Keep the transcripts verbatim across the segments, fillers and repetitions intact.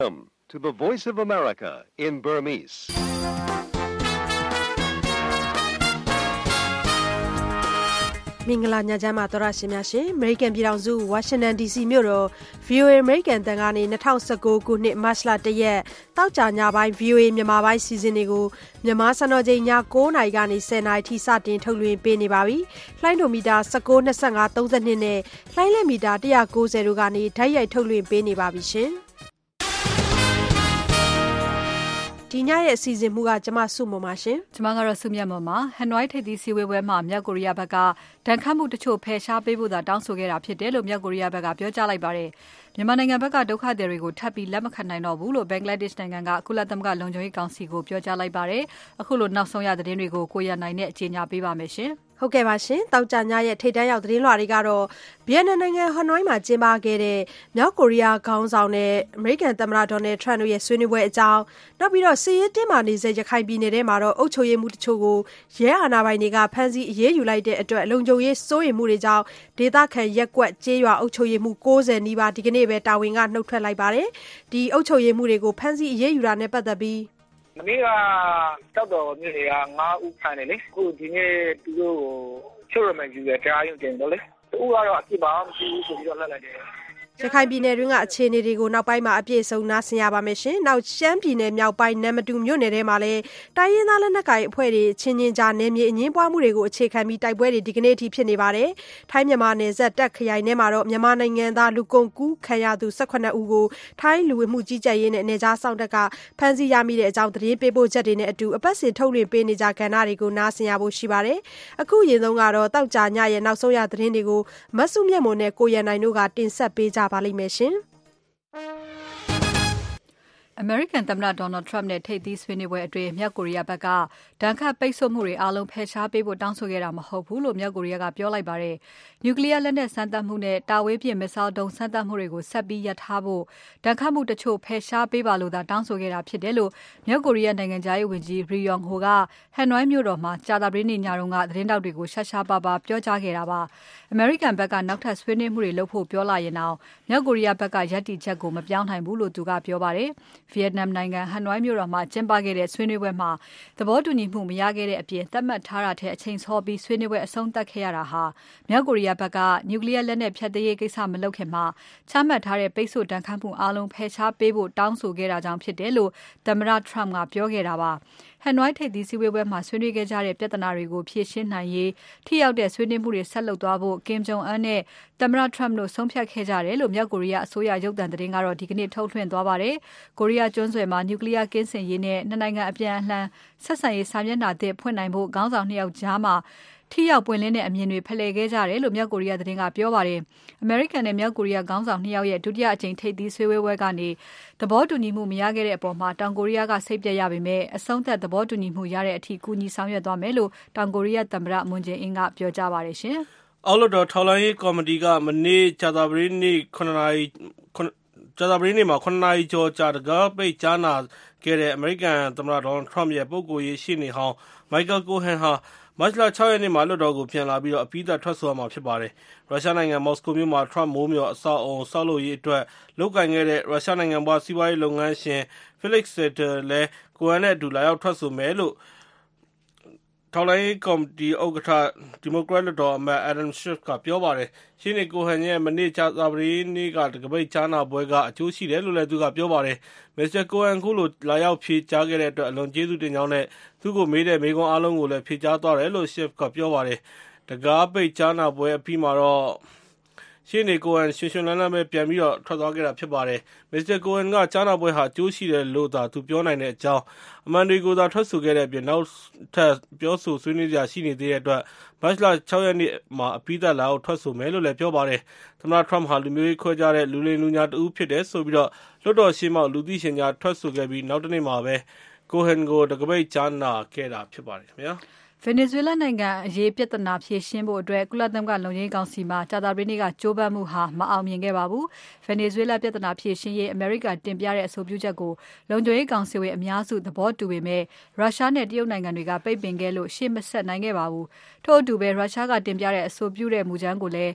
Welcome to the Voice of America in Burmese. မင်္ဂလာညချမ်းပါတော်ရရှင်များရှင် American ပြည်ထောင်စု Washington ဒီ စီ မြို့တော် ဗီ အို အေ American တန်ကနေ၂၀၁၉ခုနှစ်မတ်လ၁ရက်တောက်ကြညပိုင်း ဗီ အို အေ မြန်မာပိုင်းစီစဉ်တွေကိုမြန်မာစံတော်ချိန်ည၉နာရီကနေ၁၀နာရီထိစတင်ထုတ်လွှင့်ပေးနေပါပြီ။လိုင်းဒိုမီတာ၁၉ ၂၅ ၃၂နဲ့လိုင်းလက်မီတာ၁၉၀တို့ကနေဓာတ်ရိုက်ထုတ်လွှင့်ပေးနေပါပြီရှင်။ဒီညရဲ့အစီအစဉ်မှုကကျမစုမပါရှင်ကျမကတော့စုမြတ်မပါဟန်နွိုင်းထိပ်သီးစည်းဝေးပွဲမှာမြောက်ကိုရီးယားဘက်ကဒဏ်ခတ်မှုတချို့ဖယ်ရှားပေးဖို့သာတောင်းဆိုခဲ့တာဖြစ်တယ်လို့မြောက်ကိုရီးယားဘက်ကပြောကြားလိုက်ပါတယ်မြန်မာနိုင်ငံဘက်ကဒုက္ခသည်တွေကိုထပ်ပြီးလက်မခံနိုင်တော့ဘူးလို့ဘင်္ဂလားဒေ့ရှ်နိုင်ငံကကုလသမဂ္ဂလုံခြုံရေးကောင်စီကိုပြောကြားလိုက်ပါတယ်အခုလိုနောက်ဆုံးရသတင်းတွေကိုကိုရနိုင်နဲ့အကြေညာပေးပါမယ်ရှင်ဟုတ်ကဲ့ပါရှင်တောက်ကြညရဲ့ထိတ်တန်းရောက်သတင်းလွှာတွေကတော့ဗီယက်နမ်နိုင်ငံဟနွိုင်းမှာကျင်းပခဲ့တဲ့မြောက်ကိုရီးယားခေါင်းဆောင်နဲ့အမေရိကန်သမ္မတဒေါ်နယ်ထရန့်တို့ရဲ့ဆွေးနွေးပွဲအကြောင်းနောက်ပြီးတော့စစ်ရေးတင်းမာနေစေရခိုင်ပြည်နယ်ထဲမှာတော့အုပ်ချုပ်ရေးမှုတချို့ကိုရဲအာဏာပိုင်တွေကဖမ်းဆီးအရေးယူလိုက်တဲ့အတွက်လုံခြုံရေးစိုးရိမ်မှုတွေကြောင့်ဒေသခံရက်ကွက်ကျေးရွာအုပ်ချုပ်ရေးမှု၉၀နီးပါးဒီကနေ့ပဲတာဝန်ကနှုတ်ထွက်လိုက်ပါတယ်ဒီအုပ်ချုပ်ရေးမှုတွေကိုဖမ်းဆီးအရေးယူတာနဲ့ပတ်သက်ပြီးမနေ့ကတောက်တော်မြို့တွေက၅ဦးဖမ်းတယ်လေအခုဒီနေ့သူတို့ကိုချုပ်ရမယ်ယူရတရားရုံးတင်တော့လေသူကတော့အပြစ်ပါမရှိဘူးဆိုပြီးတော့လှက်လိုက်တယ်ရခိုင်ပြည်နယ်တွင်းကအခြေအနေတွေကိုနောက်ပိုင်းမှာအပြည့်စုံနားဆင်ရပါမယ်ရှင်။နောက်ရှမ်းပြည်နယ်မြောက်ပိုင်းနမ်မတူမြို့နယ်ထဲမှာလည်းတိုင်းရင်းသားလက်နက်ကိုင်အဖွဲ့တွေချင်းချင်းကြားနယ်မြေအငင်းပွားမှုတွေကိုအခြေခံပြီးတိုက်ပွဲတွေဒီကနေ့အထိဖြစ်နေပါတယ်။ထိုင်းမြန်မာနယ်စပ်တပ်ခရိုင်ထဲမှာတော့မြန်မာနိုင်ငံသားလူကုန်ကူးခံရသူ၁၈ဦးကိုထိုင်းလူဝင်မှုကြီးကြပ်ရေးနဲ့နေကြားဆောင်တပ်ကဖမ်းဆီးရမိတဲ့အကြောင်းသတင်းပေးပို့ချက်တွေနဲ့အတူအပတ်စဉ်ထုတ်လွှင့်ပေးနေကြကဏ္ဍတွေကိုနားဆင်ရဖို့ရှိပါတယ်။အခုရင်ဆုံးကတော့တောက်ကြညရဲ့နောက်ဆုံးရသတင်းတွေကိုမဆုမြတ်မွန်နဲ့ကိုရန်နိုင်တို့ကတင်ဆက်ပေးကြပါလိမ့်မယ်ရှင်။ American သမ္မတ Donald Trump နဲ့ထိပ်သီးဆွေးနွေးပွဲအတွင်းမြောက်ကိုရီးယားဘက်ကဒဏ်ခတ်ပိတ်ဆို့မှုတွေအားလုံးဖယ်ရှားပေးဖို့တောင်းဆိုခဲ့တာမဟုတ်ဘူးလို့မြောက်ကိုရီးယားကပြောလိုက်ပါတယ်။နျူကလ িয়ার လက်နက်စမ်းသပ်မှုနဲ့တာဝေးပစ်မစ်ဇိုင်းဒုံးစမ်းသပ်မှုတွေကိုဆက်ပြီးရပ်ထားဖို့ဒဏ်ခတ်မှုတချို့ဖယ်ရှားပေးပါလို့သာတောင်းဆိုခဲ့တာဖြစ်တယ်လို့မြောက်ကိုရီးယားနိုင်ငံသားရေးဝန်ကြီး Ri Yong Ho ကဟန်နွိုင်းမြို့တော်မှာကြာသပတေးနေ့ညတုန်းကသတင်းတောက်တွေကိုရှာရှာပါပါပြောကြားခဲ့တာပါ။ American ဘက်ကနောက်ထပ်ဆွေးနွေးမှုတွေလုပ်ဖို့ပြောလာရင်တော့မြောက်ကိုရီးယားဘက်ကယက်တီချက်ကိုမပြောင်းနိုင်ဘူးလို့သူကပြောပါတယ်။ ဗီယက်နမ်နိုင်ငံဟန်နွိုင်းမြို့တော်မှာကျင်းပခဲ့တဲ့ဆွေးနွေးပွဲမှာသဘောတူညီမှုမရခဲ့တဲ့အပြင်သတ်မှတ်ထားတာထက်အချိန်စောပြီးဆွေးနွေးပွဲအဆုံးသတ်ခဲ့ရတာဟာမြောက်ကိုရီးယားဘက်ကနျူကလ িয়ার လက်နက်ဖြတ်သိမ်းရေးကိစ္စမလုပ်ခင်မှာချမှတ်ထားတဲ့ပိတ်ဆို့ဒဏ်ခတ်မှုအားလုံးဖယ်ရှားပေးဖို့တောင်းဆိုခဲ့တာကြောင့်ဖြစ်တယ်လို့သမ္မတ Trump ကပြောခဲ့တာပါ။ဟန်နွိုင်းထိပ်သီးစည်းဝေးပွဲမှာဆွေးနွေးခဲ့ကြတဲ့ပြဿနာတွေကိုဖြေရှင်းနိုင်ရေးထိရောက်တဲ့ဆွေးနွေးမှုတွေဆက်လုပ်သွားဖို့ Kim Jong Un နဲ့သမ္မတ Trump တို့ဆုံးဖြတ်ခဲ့ကြတယ်လို့မြောက်ကိုရီးယားအစိုးရရုပ်သံသတင်းကတော့ဒီကနေ့ထုတ်လွှင့်သွားပါတယ်။ကိုရီးယားကျွန်းဆွယ်မှာနျူကလ িয়ার ကင်းစင်ရေးနဲ့နှစ်နိုင်ငံအပြန်အလှန်ဆက်ဆံရေးစာမျက်နှာသစ်ဖွင့်နိုင်ဖို့ခေါင်းဆောင်နှစ်ယောက်ကြားမှာထိရောက်ပွင့်လင်းတဲ့အမြင်တွေဖလှယ်ခဲ့ကြတယ်လို့မြောက်ကိုရီးယားသတင်းကပြောပါတယ်။ American နဲ့မြောက်ကိုရီးယားခေါင်းဆောင်နှစ်ယောက်ရဲ့ဒုတိယအကြိမ်ထိပ်သီးဆွေးနွေးပွဲကနေသဘောတူညီမှုမရခဲ့တဲ့အပေါ်မှာတောင်ကိုရီးယားကစိတ်ပျက်ရပေမဲ့အဆုံးသတ်သဘောတူညီမှုရတဲ့အထိကူညီဆောင်ရွက်သွားမယ်လို့တောင်ကိုရီးယားသမ္မတမွန်ဂျေအင်းကပြောကြားပါတယ်ရှင်။အောက်လွှတ်တော်ထောက်လှမ်းရေးကော်မတီကမနေ့ကြာသပတေးနေ့9နာရီကြာသပတေးနေ့မှာ9နာရီကျော်ကြာတကားပိတ်ကြားနာခဲ့တဲ့ American သမ္မတ Donald Trump ရဲ့ပုဂ္ဂိုလ်ရေးရှေ့နေဟောင်း Michael Cohen ဟာမတ်လ၆ရက်နေ့မှာလွှတ်တော်ကိုပြန်လာပြီးတော့အပြီးသတ်ထွက်ဆိုရမှာဖြစ်ပါတယ်။ရုရှားနိုင်ငံမော်စကိုမြို့မှာ Trump မိုးမျှော်အဆောက်အအုံဆောက်လုပ်ရေးအတွက်လုပ်ကိုင်ခဲ့တဲ့ရုရှားနိုင်ငံပွားစီးပွားရေးလုပ်ငန်းရှင် Felix Sater လည်း Cohen နဲ့အတူလာရောက်ထွက်ဆိုမယ်လို့ထောက်လှမ်းရေးကော်မတီဥက္ကဋ္ဌဒီမိုကရက်လွှတ်တော်အမတ် Adam Schiff ကပြောပါတယ်။ရှေ့နေ Cohen ရဲ့မနေ့ကြာသပတေးနေ့ကတကပိတ်ကြားနာပွဲကအကျိုးရှိတယ်လို့လည်းသူကပြောပါတယ်။ မစ္စတာ Cohen အခုလိုလာရောက်ဖြေကြားခဲ့တဲ့အတွက်အလွန်ကျေးဇူးတင်ကြောင်းနဲ့သူ့ကိုမေးတဲ့မေးခွန်းအားလုံးကိုလည်းဖြေကြားသွားတယ်လို့ Schiff ကပြောပါတယ်။တကားပိတ်ကြားနာပွဲအပြီးမှာတော့ရှေ့နေ Cohen ရွှင်ရွှင်လန်းလန်းပဲပြန်ပြီးတော့ထွက်သွားခဲ့တာဖြစ်ပါတယ်။ မစ္စတာ Cohen ကကြားနာပွဲဟာအကျိုးရှိတယ်လို့သာသူပြောနိုင်တဲ့အကြောင်းအမှန်တွေကိုသာထွက်ဆိုခဲ့တဲ့အပြင်နောက်ထပ်ပြောဆိုဆွေးနွေးစရာရှိနေသေးတဲ့အတွက်မတ်လ၆ရက်နေ့မှာအပြီးသတ်လာအောင်ထွက်ဆိုမယ်လို့လည်းပြောပါတယ်။သမ္မတ Trump ဟာလူမျိုးရေးခွဲခြားတဲ့လူလိမ်လူညာတဦးဖြစ်တယ်ဆိုပြီးတော့လွှတ်တော်ရှေ့မှောက်လူသိရှင်ကြားထွက်ဆိုခဲ့ပြီးနောက်တနေ့မှာပဲ Cohen ကိုတကပိတ်ကြားနာခဲ့တာဖြစ်ပါတယ်ခင်ဗျာ။ဗင်နီဇွဲလားနိုင်ငံအရေးပြဿနာဖြေရှင်းဖို့အတွက်ကုလသမဂ္ဂလုံခြုံရေးကောင်စီမှာကြာသပတေးနေ့ကကြိုးပမ်းမှုဟာမအောင်မြင်ခဲ့ပါဘူး။ဗင်နီဇွဲလားပြဿနာဖြေရှင်းရေးအမေရိကန်တင်ပြတဲ့အဆိုပြုချက်ကိုလုံခြုံရေးကောင်စီဝင်အများစုသဘောတူပေမဲ့ရုရှားနဲ့တရုတ်နိုင်ငံတွေကပိတ်ပင်ခဲ့လို့ရှေ့မဆက်နိုင်ခဲ့ပါဘူး။ထို့အတူပဲရုရှားကတင်ပြတဲ့အဆိုပြုတဲ့မူကြမ်းကိုလည်း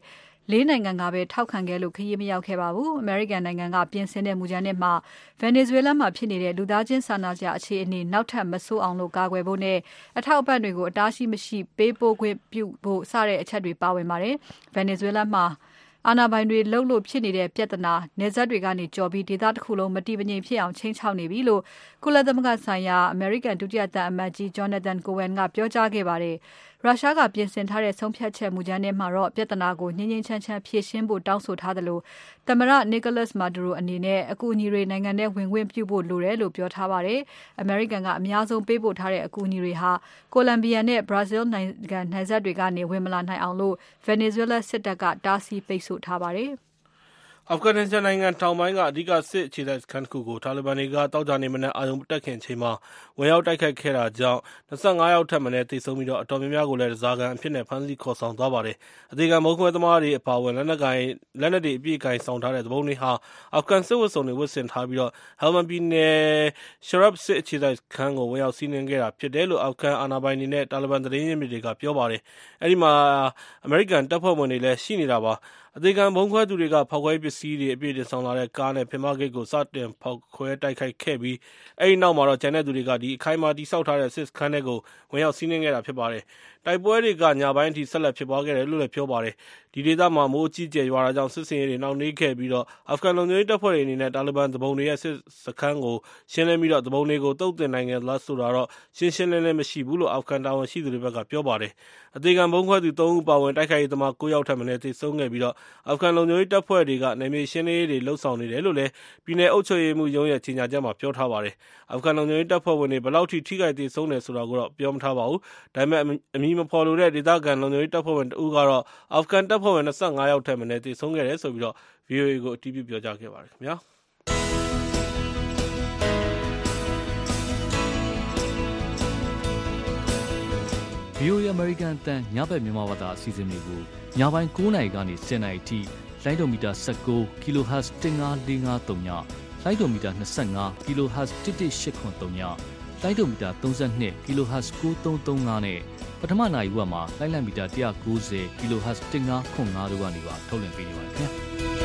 လေးနိုင်ငံကပဲထောက်ခံခဲ့လို့ခရီးမရောက်ခဲ့ပါဘူး။ American နိုင်ငံကပြင်ဆင်တဲ့မူကြမ်းထဲမှာ Venezuela မှာဖြစ်နေတဲ့လူသားချင်းစာနာစရာအခြေအနေနောက်ထပ်မဆိုးအောင်လို့ကာကွယ်ဖို့နဲ့အထောက်အပံ့တွေကိုအတားရှိမရှိပေးပို့ခွင့်ပြုဖို့စတဲ့အချက်တွေပါဝင်ပါတယ်။ Venezuela မှာအာဏာပိုင်တွေလှုပ်လို့ဖြစ်နေတဲ့ပြဿနာနယ်စပ်တွေကနေကြော်ပြီးဒေသတစ်ခုလုံးမတည်မငြိမ်ဖြစ်အောင်ချိန်ချောက်နေပြီလို့ကုလသမဂ္ဂဆိုင်ရာ American ဒုတိယသံအမတ်ကြီး Jonathan Cohen ကပြောကြားခဲ့ပါတယ်။ ရုရှားကပြင်ဆင်ထားတဲ့ဆုံးဖြတ်ချက်မူကြမ်းထဲမှာတော့ပြဿနာကိုငြိမ်းငြိမ်းချမ်းချမ်းဖြေရှင်းဖို့တောင်းဆိုထားသလိုသမ္မတ Nicolas Maduro အနေနဲ့အကူအညီတွေနိုင်ငံထဲဝင်ခွင့်ပြုဖို့လိုတယ်လို့ပြောထားပါတယ်။ American ကအများဆုံးပေးပို့ထားတဲ့အကူအညီတွေဟာ Colombia နဲ့ Brazil နိုင်ငံနယ်စပ်တွေကနေဝင်မလာနိုင်အောင်လို့ Venezuela စစ်တပ်ကတားဆီးပိတ်ဆို့ထားပါတယ်။အာဖဂန်နစ္စတန်နိုင်ငံတောင်ပိုင်းကအဓိကစစ်အခြေစိုက်စခန်းတစ်ခုကိုတာလီဘန်တွေကသောကြာနေ့မနက်အာရုံတက်ခင်ချိန်မှာဝင်ရောက်တိုက်ခိုက်ခဲ့တာကြောင့်၂၅ယောက်ထက်မနည်းသေဆုံးပြီးတော့အတော်များများကိုလည်းဓားစာခံအဖြစ်နဲ့ဖမ်းဆီးခေါ်ဆောင်သွားပါတယ်။အသေးခံမုန်းခွဲသမားတွေအပါအဝင်လက်နက်ကိုင်လက်နက်တွေအပြည့်ကိုင်ဆောင်ထားတဲ့သူပုန်တွေဟာအာဖဂန်စစ်ဝတ်စုံတွေဝတ်ဆင်ထားပြီးတော့ Helmand ပြည်နယ် Sharab စစ်အခြေစိုက်စခန်းကိုဝင်ရောက်စီးနင်းခဲ့တာဖြစ်တယ်လို့အာဖဂန်အာဏာပိုင်တွေနဲ့တာလီဘန်သတင်းရင်းမြစ်တွေကပြောပါတယ်။အဲဒီမှာအမေရိကန်တပ်ဖွဲ့ဝင်တွေလည်းရှိနေတာပါ။အသေးခံဘုံခွဲသူတွေကဖောက်ခွဲပစ္စည်းတွေအပြည့်တင်ဆောင်လာတဲ့ကားနဲ့ပင်မဂိတ်ကိုစတင်ဖောက်ခွဲတိုက်ခိုက်ခဲ့ပြီးအဲဒီနောက်မှာတော့ကျန်တဲ့သူတွေကဒီအခိုင်အမာတိစောက်ထားတဲ့စစ်စခန်းတွေကိုဝင်ရောက်စီးနင်းခဲ့တာဖြစ်ပါတယ်။တိုက်ပွဲတွေကညပိုင်းအထိဆက်လက်ဖြစ်ပွားခဲ့တယ်လို့လည်းပြောပါတယ်။ဒီဒေသမှာမိုးအကြီးကျယ်ရွာတာကြောင့်စစ်စင်ရေးတွေနှောင့်နှေးခဲ့ပြီးတော့အာဖဂန်လုံခြုံရေးတပ်ဖွဲ့တွေအနေနဲ့တာလီဘန်သူပုန်တွေရဲ့စစ်စခန်းကိုရှင်းလင်းပြီးတော့သူပုန်တွေကိုတုတ်တင်နိုင်ခဲ့လားဆိုတာတော့ရှင်းရှင်းလင်းလင်းမရှိဘူးလို့အာဖဂန်တာဝန်ရှိသူတွေဘက်ကပြောပါတယ်။အသေးခံဘုံခွဲသူသုံးဦးပါဝင်တိုက်ခိုက်ရေးသမားကိုးယောက်ထက်မနည်းသေဆုံးခဲ့ပြီးတော့အာဖဂန်လုံခြုံရေးတပ်ဖွဲ့တွေကနယ်မြေရှင်းလင်းရေးတွေလှုပ်ဆောင်နေတယ်လို့လည်းပြည်내အုပ်ချုပ်ရေးမှူးရုံးရဲ့ကြေညာချက်မှာပြောထားပါတယ်။အာဖဂန်လုံခြုံရေးတပ်ဖွဲ့ဝင်တွေဘယ်လောက်ထိထိခိုက်သေဆုံးတယ်ဆိုတာကိုတော့ပြောမထားပါဘူး။ဒါပေမဲ့အမည်မဖော်လိုတဲ့ဒေသခံလုံခြုံရေးတပ်ဖွဲ့ဝင်တဦးကတော့အာဖဂန်တပ်ဖွဲ့ဝင်၂၅ယောက်ထက်မနည်းသေဆုံးခဲ့တယ်ဆိုပြီးတော့ ဗွီအိုအေကိုအတည်ပြုပြောကြားခဲ့ပါတယ်ခင်ဗျာ။ဗွီအိုအေ American အသံညဘက်မြန်မာဘာသာအစီအစဉ်တွေကိုညပိုင်း၉နာရီကနေ၁၀နာရီထိလိုင်းဒိုမီတာ၁၉ kilohertz တစ်ငါးလေးငါးသုံးညလိုင်းဒိုမီတာ၂၅ kilohertz တစ်တစ်ရှစ်ခွန်သုံးညလိုင်းဒိုမီတာ၃၂ kilohertz ၉သုံးသုံးငါနဲ့ပထမနာရီဝက်မှာလိုင်းလံမီတာ၁၉၀ kilohertz တစ်ငါးခွန်ငါတို့ကနေပါထုတ်လွှင့်ပေးနေပါတယ်ခင်ဗျာ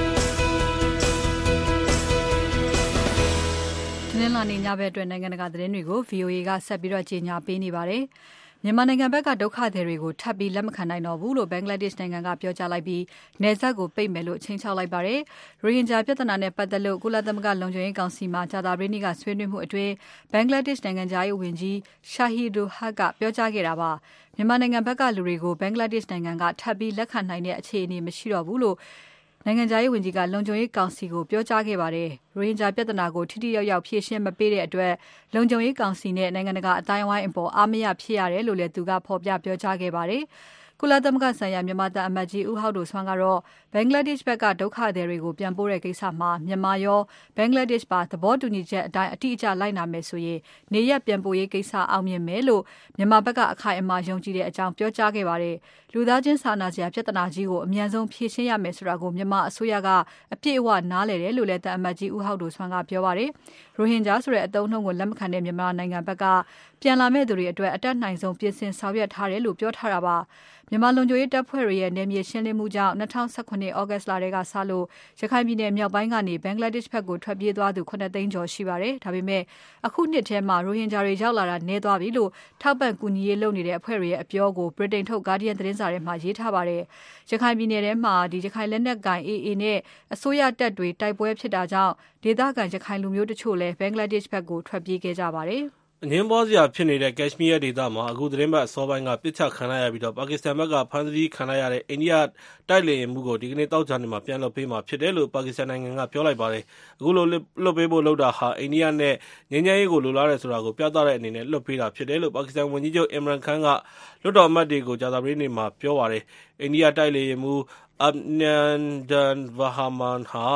။နင်္လာနေ့ညဘက်အတွက်နိုင်ငံတကာသတင်းတွေကို ဗွီအိုအေကဆက်ပြီးတော့ကြီးညာပေးနေပါတယ်။မြန်မာနိုင်ငံဘက်ကဒုက္ခသည်တွေကိုထပ်ပြီးလက်မခံနိုင်တော့ဘူးလို့ဘင်္ဂလားဒေ့ရှ်နိုင်ငံကပြောကြားလိုက်ပြီးနယ်စပ်ကိုပိတ်မယ်လို့ချိန်ချောက်လိုက်ပါတယ်။ရိုဟင်ဂျာပြဿနာနဲ့ပတ်သက်လို့ကုလသမဂ္ဂလုံခြုံရေးကောင်စီမှာကြာသပတေးနေ့ကဆွေးနွေးမှုအတွင်းဘင်္ဂလားဒေ့ရှ်နိုင်ငံသားရေးဝန်ကြီး Shahidul Haque ကပြောကြားခဲ့တာပါ။မြန်မာနိုင်ငံဘက်ကလူတွေကိုဘင်္ဂလားဒေ့ရှ်နိုင်ငံကထပ်ပြီးလက်ခံနိုင်တဲ့အခြေအနေမရှိတော့ဘူးလို့နိုင်ငံသားရေးဝန်ကြီးကလုံခြုံရေးကောင်စီကိုပြောကြားခဲ့ပါတယ်။ရိုဟင်ဂျာပြဿနာကိုထိထိရောက်ရောက်ဖြေရှင်းမပေးတဲ့အတွက်လုံခြုံရေးကောင်စီနဲ့နိုင်ငံတကာအတိုင်းအဝိုင်းအပေါ်အားမရဖြစ်ရတယ်လို့လည်းသူကဖော်ပြပြောကြားခဲ့ပါတယ်။ကုလသမဂ္ဂဆိုင်ရာမြန်မာသံအမတ်ကြီးဦးဟောက်ဒိုဆွမ်းကတော့ဘင်္ဂလားဒေ့ရှ်ဘက်ကဒုက္ခသည်တွေကိုပြန်ပို့တဲ့ကိစ္စမှာမြန်မာရောဘင်္ဂလားဒေ့ရှ်ပါသဘောတူညီချက်အတိုင်းအတိအကျလိုက်နာမယ်ဆိုရင်နေရပြန်ပို့ရေးကိစ္စအောင်မြင်မယ်လို့မြန်မာဘက်ကအခိုင်အမာယုံကြည်တဲ့အကြောင်းပြောကြားခဲ့ပါတယ်။လူသားချင်းစာနာစရာပြဿနာကြီးကိုအမြန်ဆုံးဖြေရှင်းရမယ်ဆိုတာကိုမြန်မာအစိုးရကအပြည့်အဝနားလည်တယ်လို့လည်းသံအမတ်ကြီးဦးဟောက်ဒိုဆွမ်းကပြောပါတယ်။ရိုဟင်ဂျာဆိုတဲ့အသုံးအနှုန်းကိုလက်မခံတဲ့မြန်မာနိုင်ငံဘက်ကပြန်လာမဲ့သူတွေအတွက်အတက်နိုင်ဆုံးပြင်ဆင်ဆောင်ရွက်ထားတယ်လို့ပြောထားတာပါ။မြန်မာလုံခြုံရေးတပ်ဖွဲ့တွေရဲ့နယ်မြေရှင်းလင်းမှုကြောင့်၂၀၁၇ ဩဂတ်လထဲကစလို့ရခိုင်ပြည်နယ်မြောက်ပိုင်းကနေဘင်္ဂလားဒေ့ရှ်ဘက်ကိုထွက်ပြေးသွားသူခုနှစ်သိန်းကျော်ရှိပါတယ်။ဒါပေမဲ့အခုနှစ်ထဲမှာရိုဟင်ဂျာတွေရောက်လာတာနည်းသွားပြီလို့ထောက်ပံ့ကူညီရေးလုပ်နေတဲ့အဖွဲ့တွေရဲ့အပြောကိုဗြိတိန်ထုတ် Guardian သတင်းစာထဲမှာရေးထားပါတယ်။ရခိုင်ပြည်နယ်ထဲမှာဒီရခိုင်လက်နက်ကိုင် အေအေ နဲ့အစိုးရတပ်တွေတိုက်ပွဲဖြစ်တာကြောင့်ဒေသခံရခိုင်လူမျိုးတချို့လည်းဘင်္ဂလားဒေ့ရှ်ဘက်ကိုထွက်ပြေးခဲ့ကြပါတယ်။အငင်းပွားစရာဖြစ်နေတဲ့ကက်ရှ်မီးယားဒေသမှာအခုသတင်းပတ်အစောပိုင်းကပစ်ချခံလိုက်ရပြီးတော့ပါကစ္စတန်ဘက်ကဖမ်းဆီးခံလိုက်ရတဲ့အိန္ဒိယတိုက်လေယာဉ်မှူးကိုဒီကနေ့တောက်ချာနေမှာပြန်လွှတ်ပေးမှာဖြစ်တယ်လို့ပါကစ္စတန်နိုင်ငံကပြောလိုက်ပါတယ်။အခုလိုလွှတ်ပေးဖို့လုပ်တာဟာအိန္ဒိယနဲ့ငြိမ်းချမ်းရေးကိုလိုလားတယ်ဆိုတာကိုပြသတဲ့အနေနဲ့လွှတ်ပေးတာဖြစ်တယ်လို့ပါကစ္စတန်ဝန်ကြီးချုပ်အင်မရန်ခန်းကလွှတ်တော်အမတ်တွေကိုကြာသပတေးနေ့မှာပြောပါတယ်။အိန္ဒိယတိုက်လေယာဉ်မှူးAbhinandan Verma ဟာ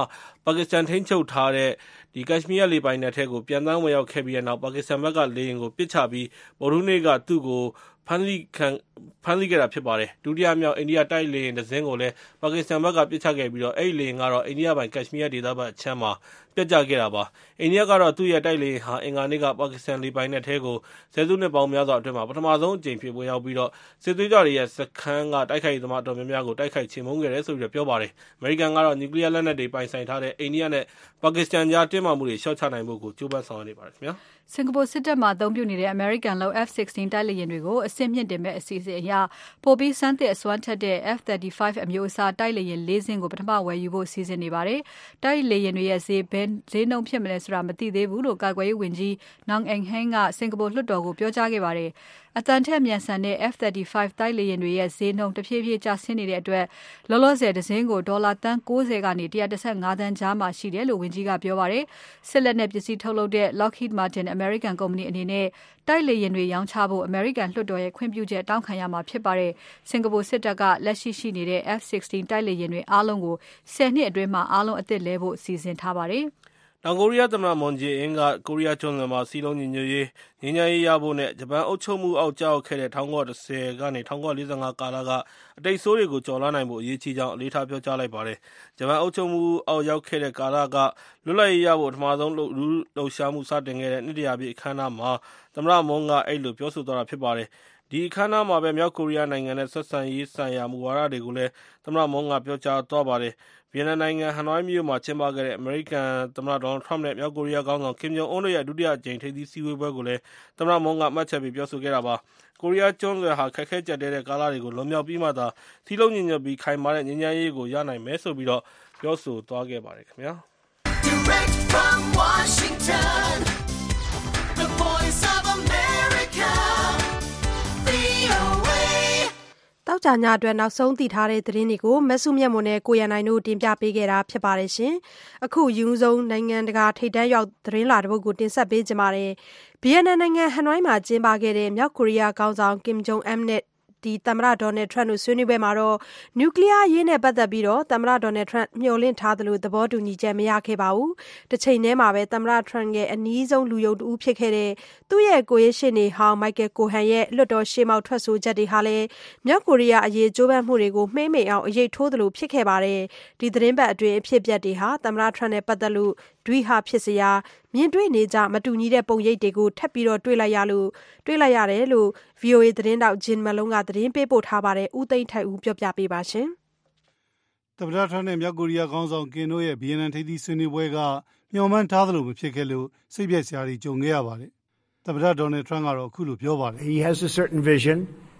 ပါကစ္စတန်ထိန်းချုပ်ထားတဲ့ဒီကက်ရှ်မီးယားလေပိုင်နယ်ထဲကိုပြန်တန်းဝင်ရောက်ခဲ့ပြီးတဲ့နောက်ပါကစ္စတန်ဘက်ကလေယာဉ်ကိုပစ်ချပြီးဗုဒ္ဓဟူးနေ့ကသူ့ကိုဖမ်းဆီးခံဖမ်းဆီးခဲ့တာဖြစ်ပါတယ်ဒုတိယမြောက်အိန္ဒိယတိုက်လေယာဉ်တစ်စင်းကိုလည်းပါကစ္စတန်ဘက်ကပစ်ချခဲ့ပြီးတော့အဲ့ဒီလေယာဉ်ကတော့အိန္ဒိယပိုင်ကက်ရှ်မီးယားဒေသဘက်အချမ်းမှာပြတ်ကျခဲ့တာပါအိန္ဒိယကတော့သူ့ရဲ့တိုက်လေယာဉ်ဟာအင်္ဂါနေ့ကပါကစ္စတန်လေပိုင်နယ်ထဲကိုဆယ်စုနှစ်ပေါင်းများစွာအတွင်းမှာပထမဆုံးအကြိမ်ဖြစ်ဝင်ရောက်ပြီးတော့စစ်သွေးကြွတွေရဲ့စခန်းကတိုက်ခိုက်ရေးသမားတော်များများကိုတိုက်ခိုက်ချေမှုန်းခဲ့တယ်ဆိုပြီးပြောပါတယ်အမေရိကန်ကတော့နျူကလ িয়ার လက်နက်တွေပိုင်ဆိုင်ထားတဲ့အိန္ဒိယနဲ့ပါကစ္စတန်ကြားတင်းမာမှုတွေရှော့ချနိုင်ဖို့ကိုကြိုးပမ်းဆောင်ရွက်နေပါတယ်ခင်ဗျာစင်ကာပူစစ်တပ်မှအသုံးပြုနေတဲ့ American လို့ F sixteen တိုက်လေယာဉ်တွေကိုအဆင့်မြင့်တင်မဲ့အစီအစဉ်အရပိုပြီးစမ်းသစ်အစွမ်းထက်တဲ့ F thirty-five အမျိုးအစားတိုက်လေယာဉ်၄စင်းကိုပထမဝယ်ယူဖို့စီစဉ်နေပါတယ်။တိုက်လေယာဉ်တွေရဲ့ဈေးဘယ်ဈေးနှုန်းဖြစ်မလဲဆိုတာမသိသေးဘူးလို့ကာကွယ်ရေးဝန်ကြီး Nong Eng Heng ကစင်ကာပူလွှတ်တော်ကိုပြောကြားခဲ့ပါတယ်။အတန်ထက်မြန်ဆန်တဲ့ F thirty-five တိုက်လေယာဉ်တွေရဲ့ဈေးနှုန်းတဖြည်းဖြည်းကျဆင်းနေတဲ့အတွက်လောလောဆယ်တစ်စင်းကိုဒေါ်လာသန်းninetyကနေone hundred fifteenသန်းကြားမှာရှိတယ်လို့ဝန်ကြီးကပြောပါတယ်။စစ်လက်နက်ပစ္စည်းထုတ်လုပ်တဲ့ Lockheed Martin American ကုမ္ပဏီအနေနဲ့တိုက်လေယာဉ်တွေရောင်းချဖို့ American လွှတ်တော်ရဲ့ခွင့်ပြုချက်တောင်းခံရမှာဖြစ်ပါတယ်။စင်ကာပူစစ်တပ်ကလက်ရှိရှိနေတဲ့ F sixteen တိုက်လေယာဉ်တွေအားလုံးကိုtenနှစ်အတွင်းမှာအားလုံးအသစ်လဲဖို့စီစဉ်ထားပါတယ်။တောင်ကိုရီးယားသမ္မတမွန်ဂျေအင်းကကိုရီးယားကျွန်းဆွယ်မှာစီးလုံးညီညွတ်ရေးငြိမ်းချမ်းရေးရဖို့နဲ့ဂျပန်အုပ်ချုပ်မှုအောက်ကျရောက်ခဲ့တဲ့nineteen tenကနေnineteen forty-fiveကာလကအတိတ်ဆိုးတွေကိုကျော်လွှားနိုင်ဖို့အရေးကြီးကြောင်းအလေးထားပြောကြားလိုက်ပါတယ်။ဂျပန်အုပ်ချုပ်မှုအောက်ရောက်ခဲ့တဲ့ကာလကလွတ်လပ်ရေးရဖို့ပထမဆုံးလှုပ်လှုပ်ရှားမှုစတင်ခဲ့တဲ့နှစ်တရာပြည့်အခမ်းအနားမှာသမ္မတမွန်ကအဲ့လိုပြောဆိုသွားတာဖြစ်ပါတယ်။ဒီအခမ်းအနားမှာပဲမြောက်ကိုရီးယားနိုင်ငံနဲ့ဆက်ဆံရေးဆိုင်ရာမူဝါဒတွေကိုလည်းသမ္မတမွန်ကပြောကြားသွားပါတယ်။ဗီယက်နမ်နိုင်ငံဟနွိုင်းမြို့မှာကျင်းပခဲ့တဲ့အမေရိကန်သမ္မတဒေါ်နယ်ထရမ့်နဲ့မြောက်ကိုရီးယားခေါင်းဆောင်ကင်ဂျုံအွန်းတို့ရဲ့ဒုတိယအကြိမ်ထိပ်သီးစည်းဝေးပွဲကိုလည်းသမ္မတမွန်ကမှတ်ချက်ပေးပြောဆိုခဲ့တာပါ။ကိုရီးယားကျွန်းဆွယ်ဟာခက်ခဲကြက်တဲတဲ့ကာလတွေကိုလွန်မြောက်ပြီးမှသာစီးလုံးညီညွတ်ပြီးခိုင်မာတဲ့ငြိမ်းချမ်းရေးကိုရနိုင်မယ်ဆိုပြီးတော့ပြောဆိုသွားခဲ့ပါတယ်ခင်ဗျာ။ Direct from Washington, the Voice of America, V O A တောက်ကြညအတွက်နောက်ဆုံးသိထားတဲ့သတင်းတွေကိုမဆုမြတ်မွန်နဲ့ကိုရန်နိုင်တို့တင်ပြပေးခဲ့တာဖြစ်ပါတယ်ရှင်။အခုယူဆုံးနိုင်ငံတကာထိပ်တန်းရောက်သတင်းလာတစ်ပုဒ်ကိုတင်ဆက်ပေးကြပါမယ်။ဗီယက်နမ်နိုင်ငံဟနွိုင်းမှာကျင်းပခဲ့တဲ့မြောက်ကိုရီးယားခေါင်းဆောင်ကင်ဂျုံအမ်နဲ့ဒီသမ္မတဒေါ်နယ်ထရန့်တို့ဆွေးနွေးပွဲမှာတော့နျူကလ িয়ার အရေးနဲ့ပတ်သက်ပြီးတော့သမ္မတဒေါ်နယ်ထရန့်မျှော်လင့်ထားသလိုသဘောတူညီချက်မရခဲ့ပါဘူး။တစ်ချိန်တည်းမှာပဲသမ္မတထရန့်ရဲ့အနီးဆုံးလူယုံတူဖြစ်ခဲ့တဲ့သူ့ရဲ့ကိုရေးရှင်းနေဟောင်းမိုက်ကယ်ကိုဟန်ရဲ့လွတ်တော်ရှေ့မှောက်ထွက်ဆိုချက်တွေဟာလည်းမြောက်ကိုရီးယားအရေးကြိုးပမ်းမှုတွေကိုမှိမ့်မိန်အောင်အရေးထိုးသလိုဖြစ်ခဲ့ပါတယ်။ဒီသတင်းပတ်အတွင်းအဖြစ်အပျက်တွေဟာသမ္မတထရန့်နဲ့ပတ်သက်လို့ဒွိဟာဖြစ်စရာမြင်တွေ့နေကြမတူညီတဲ့ပုံရိပ်တွေကိုထပ်ပြီးတော့တွေ့လိုက်ရလို့တွေ့လိုက်ရတယ်လို့ V O A သတင်းတောက်ဂျင်မလုံးကသတင်းပေးပို့ထားပါတယ်ဦးသိန်းထိုက်ဦးပြောပြပေးပါရှင်။သမ္မတထရန့်နဲ့မြောက်ကိုရီးယားခေါင်းဆောင်ကင်တို့ရဲ့ဗီယက်နမ်ထိပ်သီးဆွေးနွေးပွဲကမျှော်မှန်းထားသလိုမဖြစ်ခဲ့လို့စိတ်ပျက်စရာတွေကြုံခဲ့ရပါတယ်။သမ္မတဒေါ်နယ်ထရန့်ကတော့အခုလိုပြောပါတယ်။ He has a certain vision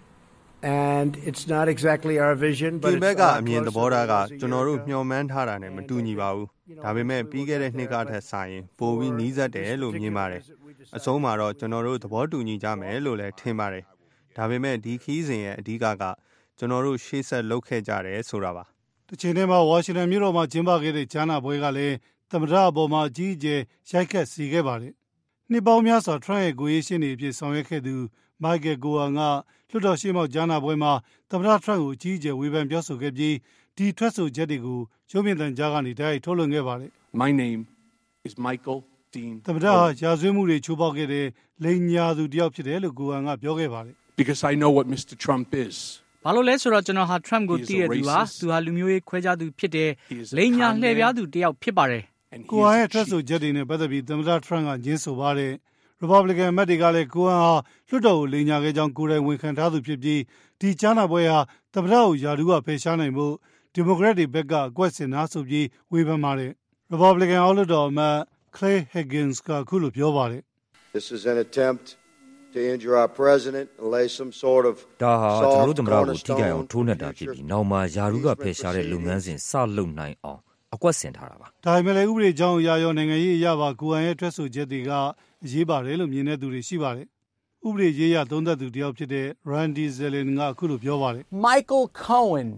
and it's not exactly our vision but ဒီဘက်ကအမြင်သဘောထားကကျွန်တော်တို့မျှော်မှန်းထားတာနဲ့မတူညီပါဘူး။ဒါပေမဲ့ပြီးခဲ့တဲ့နှစ်ကထက်စာရင်ပိုပြီးနီးစပ်တယ်လို့မြင်ပါတယ်။အဆုံးမှာတော့ကျွန်တော်တို့သဘောတူညီကြမယ်လို့လည်းထင်ပါတယ်။ဒါပေမဲ့ဒီခီးစဉ်ရဲ့အဓိကကကျွန်တော်တို့ရှေ့ဆက်လုပ်ခဲ့ကြတယ်ဆိုတာပါ။တစ်ချိန်တည်းမှာဝါရှင်တန်မြို့တော်မှာကျင်းပခဲ့တဲ့ကြားနာပွဲကလည်းသမ္မတအပေါ်မှာအကြီးအကျယ်ရိုက်ခတ်စေခဲ့ပါတယ်။နှစ်ပေါင်းများစွာထရန့်ရဲ့ကိုရေးရှင်းနေအဖြစ်ဆောင်ရွက်ခဲ့သူမိုက်ကယ်ကိုဟန်ကလွှတ်တော်ရှေ့မှောက်ကြားနာပွဲမှာသမ္မတထရန့်ကိုအကြီးအကျယ်ဝေဖန်ပြောဆိုခဲ့ပြီးဒီထွက်ဆိုချက်တွေကိုရုပ်မြင်သံကြားကနေတိုက်ရိုက်ထုတ်လွှင့်ခဲ့ပါတယ်။ My name is Michael Dean. သမ္မတဟာရာဇဝတ်မှုတွေချိုးဖောက်ခဲ့တဲ့လိမ်ညာသူတစ်ယောက်ဖြစ်တယ်လို့ကိုဟန်ကပြောခဲ့ပါတယ်။ Because I know what Mister Trump is. ဘာလို့လဲဆိုတော့ကျွန်တော်ဟာ Trump ကိုသိရသူပါသူဟာလူမျိုးရေးခွဲခြားသူဖြစ်တယ်လိမ်ညာလှည့်ပြားသူတစ်ယောက်ဖြစ်ပါတယ်ကိုဟန်ရဲ့ထွက်ဆိုချက်တွေနဲ့ပတ်သက်ပြီးသမ္မတထရန့်ကညှင်းဆိုပါတယ်Republican အမတ်တွေကလည်းကိုဟန်ဟာလွှတ်တော်ကိုလိမ်ညာခဲ့ကြောင်းကိုယ်တိုင်ဝန်ခံထားသူဖြစ်ပြီးဒီကြားနာပွဲဟာသမ္မတကိုယာဒူးကဖယ်ရှားနိုင်ဖို့ဒီမိုကရက်တွေဘက်ကအကွက်ဆင်တာဆိုပြီးဝေဖန်ပါတယ် Republican အောက်လွှတ်တော်အမတ် Clay Higgins ကအခုလိုပြောပါတယ် This is an attempt to injure our president and lay some sort of ဒါဟာကျွန်တော်တို့သမ္မတကိုထိခိုက်အောင်ထိုးနှက်တာဖြစ်ပြီးနောက်မှာယာဒူးကဖယ်ရှားတဲ့လုပ်ငန်းစဉ်စလုပ်နိုင်အောင်အကွက်ဆင်ထားတာပါဒါပေမဲ့လည်းဥပဒေကြောင်းအရာရောနိုင်ငံရေးအရာပါကိုဟန်ရဲ့ထွက်ဆိုချက်တွေကအရေးပါတယ်လို့မြင်တဲ့သူတွေရှိပါတယ်ဥပဒေရေးရသုံးသပ်သူတယောက်ဖြစ်တဲ့ Randy Zellin ကအခုလိုပြောပါတယ် Michael Cohen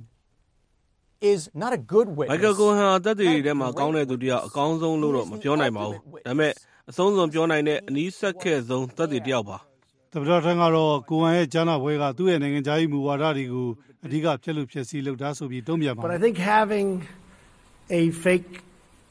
is not a good witness Michael Cohen ဟာတက်တည်ထဲမှာကောင်းတဲ့သူတယောက်အကောင်းဆုံးလို့တော့မပြောနိုင်ပါဘူးဒါပေမဲ့အဆုံးစွန်ပြောနိုင်တဲ့အနည်းဆက်ခဲ့ဆုံးတက်တည်တယောက်ပါသမ္မတထရန့်ကတော့ကိုဟန်ရဲ့ကြားနာပွဲကသူ့ရဲ့နိုင်ငံခြားရေးမူဝါဒတွေကိုအဓိကဖျက်လို့ဖျက်ဆီးလုပ်တာဆိုပြီးတုံ့ပြန်ပါတယ် But I think having a fake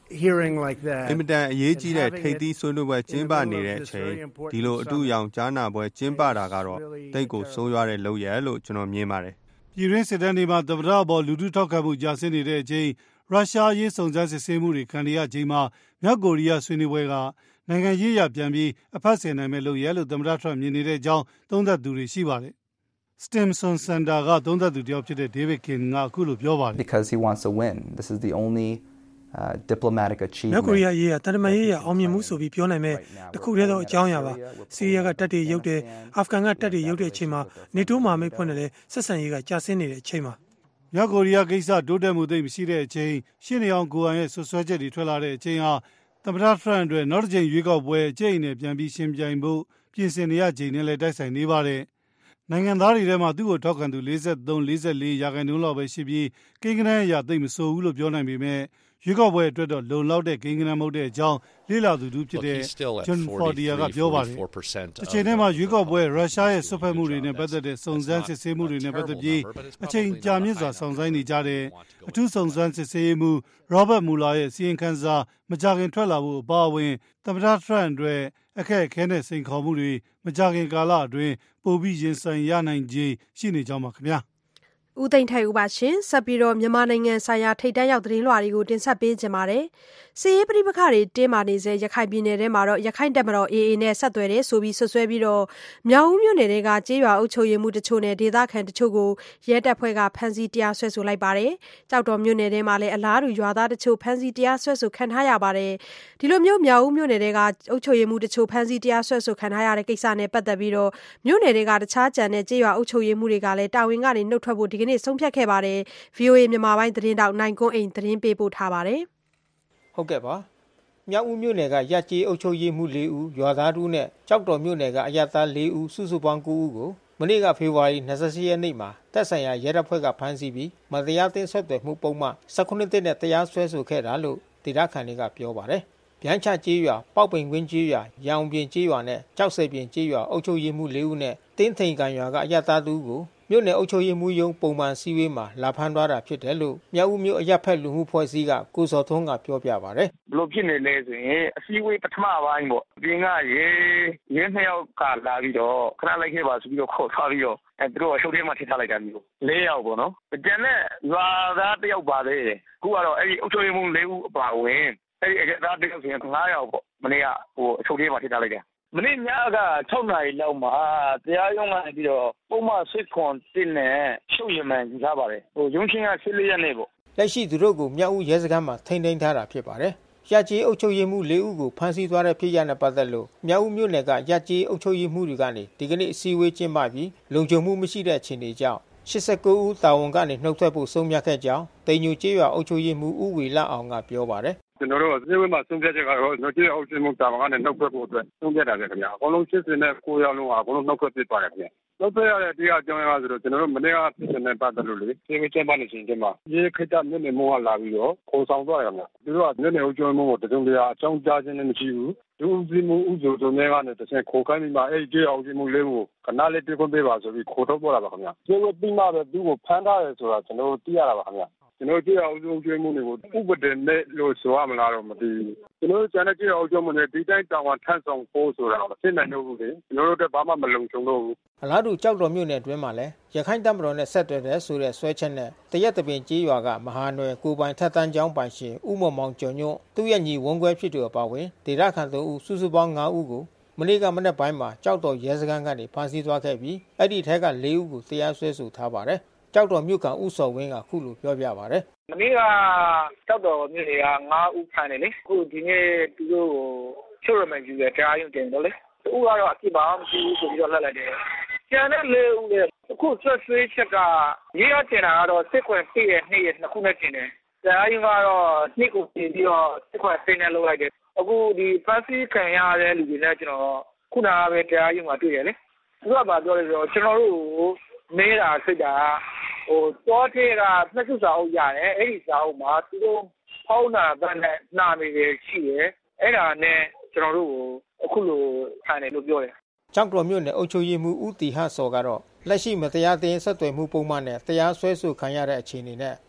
hearing like that အင်မတန်အရေးကြီးတဲ့ထိပ်သီးဆွေးနွေးပွဲကျင်းပနေတဲ့အချိန်ဒီလိုအတူရောင်ကြားနာပွဲကျင်းပတာကတော့တိတ်ကိုဆိုးရွားတဲ့လုပ်ရလို့ကျွန်တော်မြင်ပါတယ်ပြည်တွင်းစစ်တမ်းတွေမှာသမ္မတဘော်လူထုထောက်ခံမှုကြာဆင်းနေတဲ့အချိန်ရုရှားရေးစုံစမ်းစစ်ဆေးမှုတွေခံရချိန်မှာမြောက်ကိုရီးယားဆွေးနွေးပွဲကနိုင်ငံရေးရပြန်ပြီးအဖက်ဆင်နိုင်မဲ့လုပ်ရလို့သမ္မတထရမ့်မြင်နေတဲ့အကြောင်းသုံးသပ်သူတွေရှိပါတယ်Stimson Center ကသုံးသပ်သူတယောက်ဖြစ်တဲ့ David King ကအခုလိုပြောပါတယ် Because he wants to win. This is the only uh, diplomatic achievement. မြောက်ကိုရီးယားရေးတန်တမာရေးရအောင်မြင်မှုဆိုပြီးပြောနိုင်မဲ့တခုတည်းသောအကြောင်းအရာပါဆီးရီးယားကတပ်တွေရုပ်တယ်အာဖဂန်ကတပ်တွေရုပ်တဲ့အချိန်မှာနေတိုးမဟာမိတ်ဖွဲ့နေလဲဆက်ဆံရေးကကြာဆင်းနေတဲ့အချိန်မှာမြောက်ကိုရီးယားကိစ္စတိုးတက်မှုသိမရှိတဲ့အချိန်ရှင်းနေအောင်ကိုယ်အရဲ့ဆွဆွဲချက်တွေထွက်လာတဲ့အချိန်ဟာသမ္မတထရမ့်အတွက်နောက်တစ်ချိန်ရွေးကောက်ပွဲအကျိန်နဲ့ပြန်ပြီးရှင်းပြိုင်ဖို့ပြင်ဆင်နေရချိန်နဲ့လည်းတိုက်ဆိုင်နေပါတယ်နိုင်ငံသားတွေထဲမှာသူ့ကိုထောက်ခံသူ၄၃ ၄၄ရာခိုင်နှုန်းလောက်ပဲရှိပြီးကိန်းဂဏန်းအရာသိပ်မဆိုးဘူးလို့ပြောနိုင်ပေမဲ့ရွေးကောက်ပွဲအတွက်တော့လုံလောက်တဲ့ကိန်းဂဏန်းမဟုတ်တဲ့အကြောင်းလေ့လာသူတို့ဖြစ်တဲ့ John Fortier ကပြောပါတယ်။အချိန်ထဲမှာရွေးကောက်ပွဲရုရှားရဲ့ဆွတ်ဖက်မှုတွေနဲ့ပတ်သက်တဲ့စုံစမ်းစစ်ဆေးမှုတွေနဲ့ပတ်သက်ပြီးအချိန်ကြာမြင့်စွာဆောင်ဆိုင်နေကြတဲ့အထူးစုံစမ်းစစ်ဆေးမှု Robert Mueller ရဲ့စီရင်ခံစာမကြာခင်ထွက်လာဖို့အပါအဝင်သမ္မတထရမ့်အတွက်အခက်အခဲနဲ့စိန်ခေါ်မှုတွေမကြာခင်ကာလအတွင်းပိုပြီးရင်ဆိုင်ရနိုင်ခြေရှိနေကြောင်းပါခင်ဗျာဦးသိန်းထိုက်ဦးပါရှင်ဆက်ပြီးတော့မြန်မာနိုင်ငံဆိုင်ရာထိပ်တန်းရောက်သတင်းလွှာတွေကိုတင်ဆက်ပေးကြပါမယ်စီးရေးပဋိပက္ခတွေတင်းမာနေစေရခိုင်ပြည်နယ်ထဲမှာတော့ရခိုင်တပ်မတော် အေအေ နဲ့ဆက်သွယ်တဲ့ဆိုပြီးဆွဆွဲပြီးတော့မြောက်ဦးမြို့နယ်တွေကကြေးရွာအုပ်ချုပ်ရေးမှုတချို့နဲ့ဒေသခံတချို့ကိုရဲတပ်ဖွဲ့ကဖမ်းဆီးတရားစွဲဆိုလိုက်ပါတယ်ကြောက်တော်မြို့နယ်ထဲမှာလည်းအလားတူရွာသားတချို့ဖမ်းဆီးတရားစွဲဆိုခံထားရပါတယ်ဒီလိုမျိုးမြောက်ဦးမြို့နယ်တွေကအုပ်ချုပ်ရေးမှုတချို့ဖမ်းဆီးတရားစွဲဆိုခံထားရတဲ့ကိစ္စနဲ့ပတ်သက်ပြီးတော့မြို့နယ်တွေကတခြားကြံတဲ့ကြေးရွာအုပ်ချုပ်ရေးမှုတွေကလည်းတာဝန်ကနေနှုတ်ထွက်ဖို့ဒီကနေ့ဆုံးဖြတ်ခဲ့ပါတယ် ဗွီအိုအေ မြန်မာပိုင်းသတင်းတောက်နိုင်ကွန်းအိမ်သတင်းပေးပို့ထားပါတယ်ဟုတ်ကဲ့ပါမြောက်ဦးမြို့နယ်ကရပ်ကျေးအုပ်ချုပ်ရေးမှု၄ဦးရွာသားတို့နဲ့ကြောက်တော်မြို့နယ်ကအရပ်သား၄ဦးစုစုပေါင်း၉ဦးကိုမနေ့ကဖေဖော်ဝါရီ၂၈ရက်နေ့မှာတပ်ဆိုင်ရာရဲတပ်ဖွဲ့ကဖမ်းဆီးပြီးမတရားသင်းဆက်သွယ်မှုပုံမှန်၁၉နှစ်နဲ့တရားစွဲဆိုခဲ့တာလို့ဒေသခံတွေကပြောပါတယ်ဗျမ်းချကျေးရွာပေါက်ပင်ကွင်းကျေးရွာရောင်ပြင်ကျေးရွာနဲ့ကြောက်စဲပြင်ကျေးရွာအုပ်ချုပ်ရေးမှု၄ဦးနဲ့တင်းထိန်ကန်ရွာကအရပ်သားတို့ကိုမြို့နယ်အုပ်ချုပ်ရေးမှုရုံးပုံမှန်စည်းဝေးမှာလာဖမ်းသွားတာဖြစ်တယ်လို့မြောက်ဦးမြို့အရပ်ဖက်လူမှုဖွဲ့စည်းကကိုစောထွန်းကပြောပြပါဗျ။ဘလို့ဖြစ်နေလဲဆိုရင်အစည်းအဝေးပထမပိုင်းပေါ့။ပြင်ကရေရင်းနှစ်ယောက်ကလာပြီးတော့ခဏလိုက်ခဲ့ပါဆိုပြီးတော့ခေါ်ထားပြီးတော့အဲသူတို့အရှုပ်ထဲမှာထည့်ထားလိုက်တာမျိုး။လေးယောက်ပေါ့နော်။ကျန်တဲ့ရွာသားတစ်ယောက်ပါသေးတယ်။အခုကတော့အဲ့ဒီအုပ်ချုပ်ရေးမှု၄ဦးအပါဝင်အဲ့ဒီအရပ်သားတစ်ယောက်ဆိုရင်၅ယောက်ပေါ့။မနေ့ကဟိုအရှုပ်ထဲမှာထည့်ထားလိုက်တယ်။မနေ့ညက၆နာရီလောက်မှာတရားရုံးကနေပြီးတော့ပုံမှန်စစ်ခွန်တင်နဲ့ရှုပ်ရမှန်ယူထားပါတယ်ဟိုရုံးချင်းက၁၄ရက်နေ့ပေါ့လက်ရှိသူတို့ကိုမြောက်ဦးရဲစခန်းမှာထိန်းသိမ်းထားတာဖြစ်ပါတယ်ရပ်ကျေးအုပ်ချုပ်ရေးမှု၄ဦးကိုဖမ်းဆီးသွားတဲ့ဖြစ်ရပ်နဲ့ပတ်သက်လို့မြောက်ဦးမြို့နယ်ကရပ်ကျေးအုပ်ချုပ်ရေးမှုတွေကနေဒီကနေ့အစည်းအဝေးကျင်းပပြီးလုံခြုံမှုမရှိတဲ့အခြေအနေကြောင့်၈၉ဦးတာဝန်ကနေနှုတ်ထွက်ဖို့ဆုံးဖြတ်ခဲ့ကြောင်းတိမ်ညိုကျေးရွာအုပ်ချုပ်ရေးမှုဦးဝေလအောင်ကပြောပါတယ်ကျွန်တော်တို့အစည်းအဝေးမှာဆုံးဖြတ်ချက်ကတော့ကျွန်တော်တို့အုပ်ချုပ်မှုတာဝန်ကနေနှုတ်ထွက်ဖို့အတွက်ဆုံးဖြတ်တာပဲခင်ဗျာအကုန်လုံး၈၉ယောက်လုံးကအကုန်လုံးနှုတ်ထွက်ပြပါတယ်ခင်ဗျာနှုတ်ထွက်ရတဲ့တရားအကြောင်းအရာဆိုတော့ကျွန်တော်တို့မနေ့ကပြည်နယ်ပတ်သက်လို့လေဒီမကျင်းပနေချိန်တည်းမှာရေခိတမြို့နယ်မောကလာပြီးတော့ခေါ်ဆောင်သွားတယ်ခင်ဗျာသူတို့ကမြို့နယ်အုပ်ချုပ်မှုကိုတစုံတရာအကြောင်းကြားခြင်းလည်းမရှိဘူးဒုဥပဒေမှုဥစုံစုံနဲ့ကနေတစ်ဆင့်ခေါ်ခိုင်းပြီးမှအဲ့ဒီအုပ်ချုပ်မှုလေးကိုခဏလေးပြေခွင့်ပေးပါဆိုပြီးခေါ်ထုတ်ပေါ်လာပါခင်ဗျာဒီလိုပြီးမှပဲသူ့ကိုဖမ်းထားတယ်ဆိုတာကျွန်တော်တို့သိရတာပါခင်ဗျာကျွန်တော်တို့ကြောက်အုပ်ချုပ်မှုတွေကိုဥပဒေနဲ့လို့ဆိုရမလားတော့မသိဘူးကျွန်တော်တို့ကျန်တဲ့ကြောက်အုပ်ချုပ်မှုတွေဒီတိုင်းတောင်ဝထန့်ဆောင်ဖို့ဆိုတာမသိနိုင်တော့ဘူးလေကျွန်တော်တို့ကဘာမှမလုံခြုံတော့ဘူးအလားတူကြောက်တော်မြို့နယ်အတွင်းမှာလည်းရခိုင်တပ်မတော်နဲ့ဆက်သွယ်တဲ့ဆိုတဲ့ဆွဲချက်နဲ့တရက်တပင်ကြီးရွာကမဟာနွယ်ကိုပိုင်ထက်တန်းကျောင်းပိုင်ရှင်ဦးမောင်မောင်ကျော်ညွန့်သူ့ရဲ့ညီဝန်ခွဲဖြစ်သူအပါဝင်ဒေသခံသုံးဦးစုစုပေါင်း၅ဦးကိုမနေ့ကမနေ့ပိုင်းမှာကြောက်တော်ရဲစခန်းကနေဖမ်းဆီးသွားခဲ့ပြီးအဲ့ဒီထက်က၄ဦးကိုတရားစွဲဆိုထားပါတယ်ကြောက်တော်မြို့ကဦးစော်ဝင်းကခုလိုပြောပြပါတယ်မနေ့ကကြောက်တော်မြို့တွေက၅ဦးဖမ်းတယ်လေအခုဒီနေ့သူတို့ကိုချုပ်ရမယ်ယူရတရားရုံးတင်တော့လေသူကတော့အပြစ်ပါမရှိဘူးဆိုပြီးတော့လှက်လိုက်တယ်ကျန်တဲ့၄ဦးလည်းအခုဆက်ဆွေးချက်ကရေးရတင်တာကတော့စစ်ခွင့်ပြည့်ရဲ့နေ့ရက်နှစ်ခုနဲ့တင်တယ်တရားရုံးကတော့နှစ်ကိုပြင်ပြီးတော့စစ်ခွင့်စိတ်နဲ့လုပ်လိုက်တယ်အခုဒီဖမ်းဆီးခံရတဲ့လူတွေနဲ့ကျွန်တော်ခုနကပဲတရားရုံးမှာတွေ့ရလေသူကဘာပြောလဲဆိုတော့ကျွန်တော်တို့မေးတာစိတ်တာဟိုတော့တဲ့ကနှစ်ခုစာအုပ်ရတယ်အဲ့ဒီစာအုပ်မှာသူတို့ဖောင်းတာဗန်းနဲ့နှာနေတယ်ရှိတယ်အဲ့ဒါနဲ့ကျွန်တော်တို့အခုလိုခံတယ်လို့ပြောတယ်ကြောက်တော်မြို့နယ်အုပ်ချုပ်ရေးမှူးဦးတီဟစောကတော့လက်ရှိမတရားသင်းဆက်သွယ်မှုပုံမှန်နဲ့တရားစွဲဆိုခံရတဲ့အခြေအနေနဲ့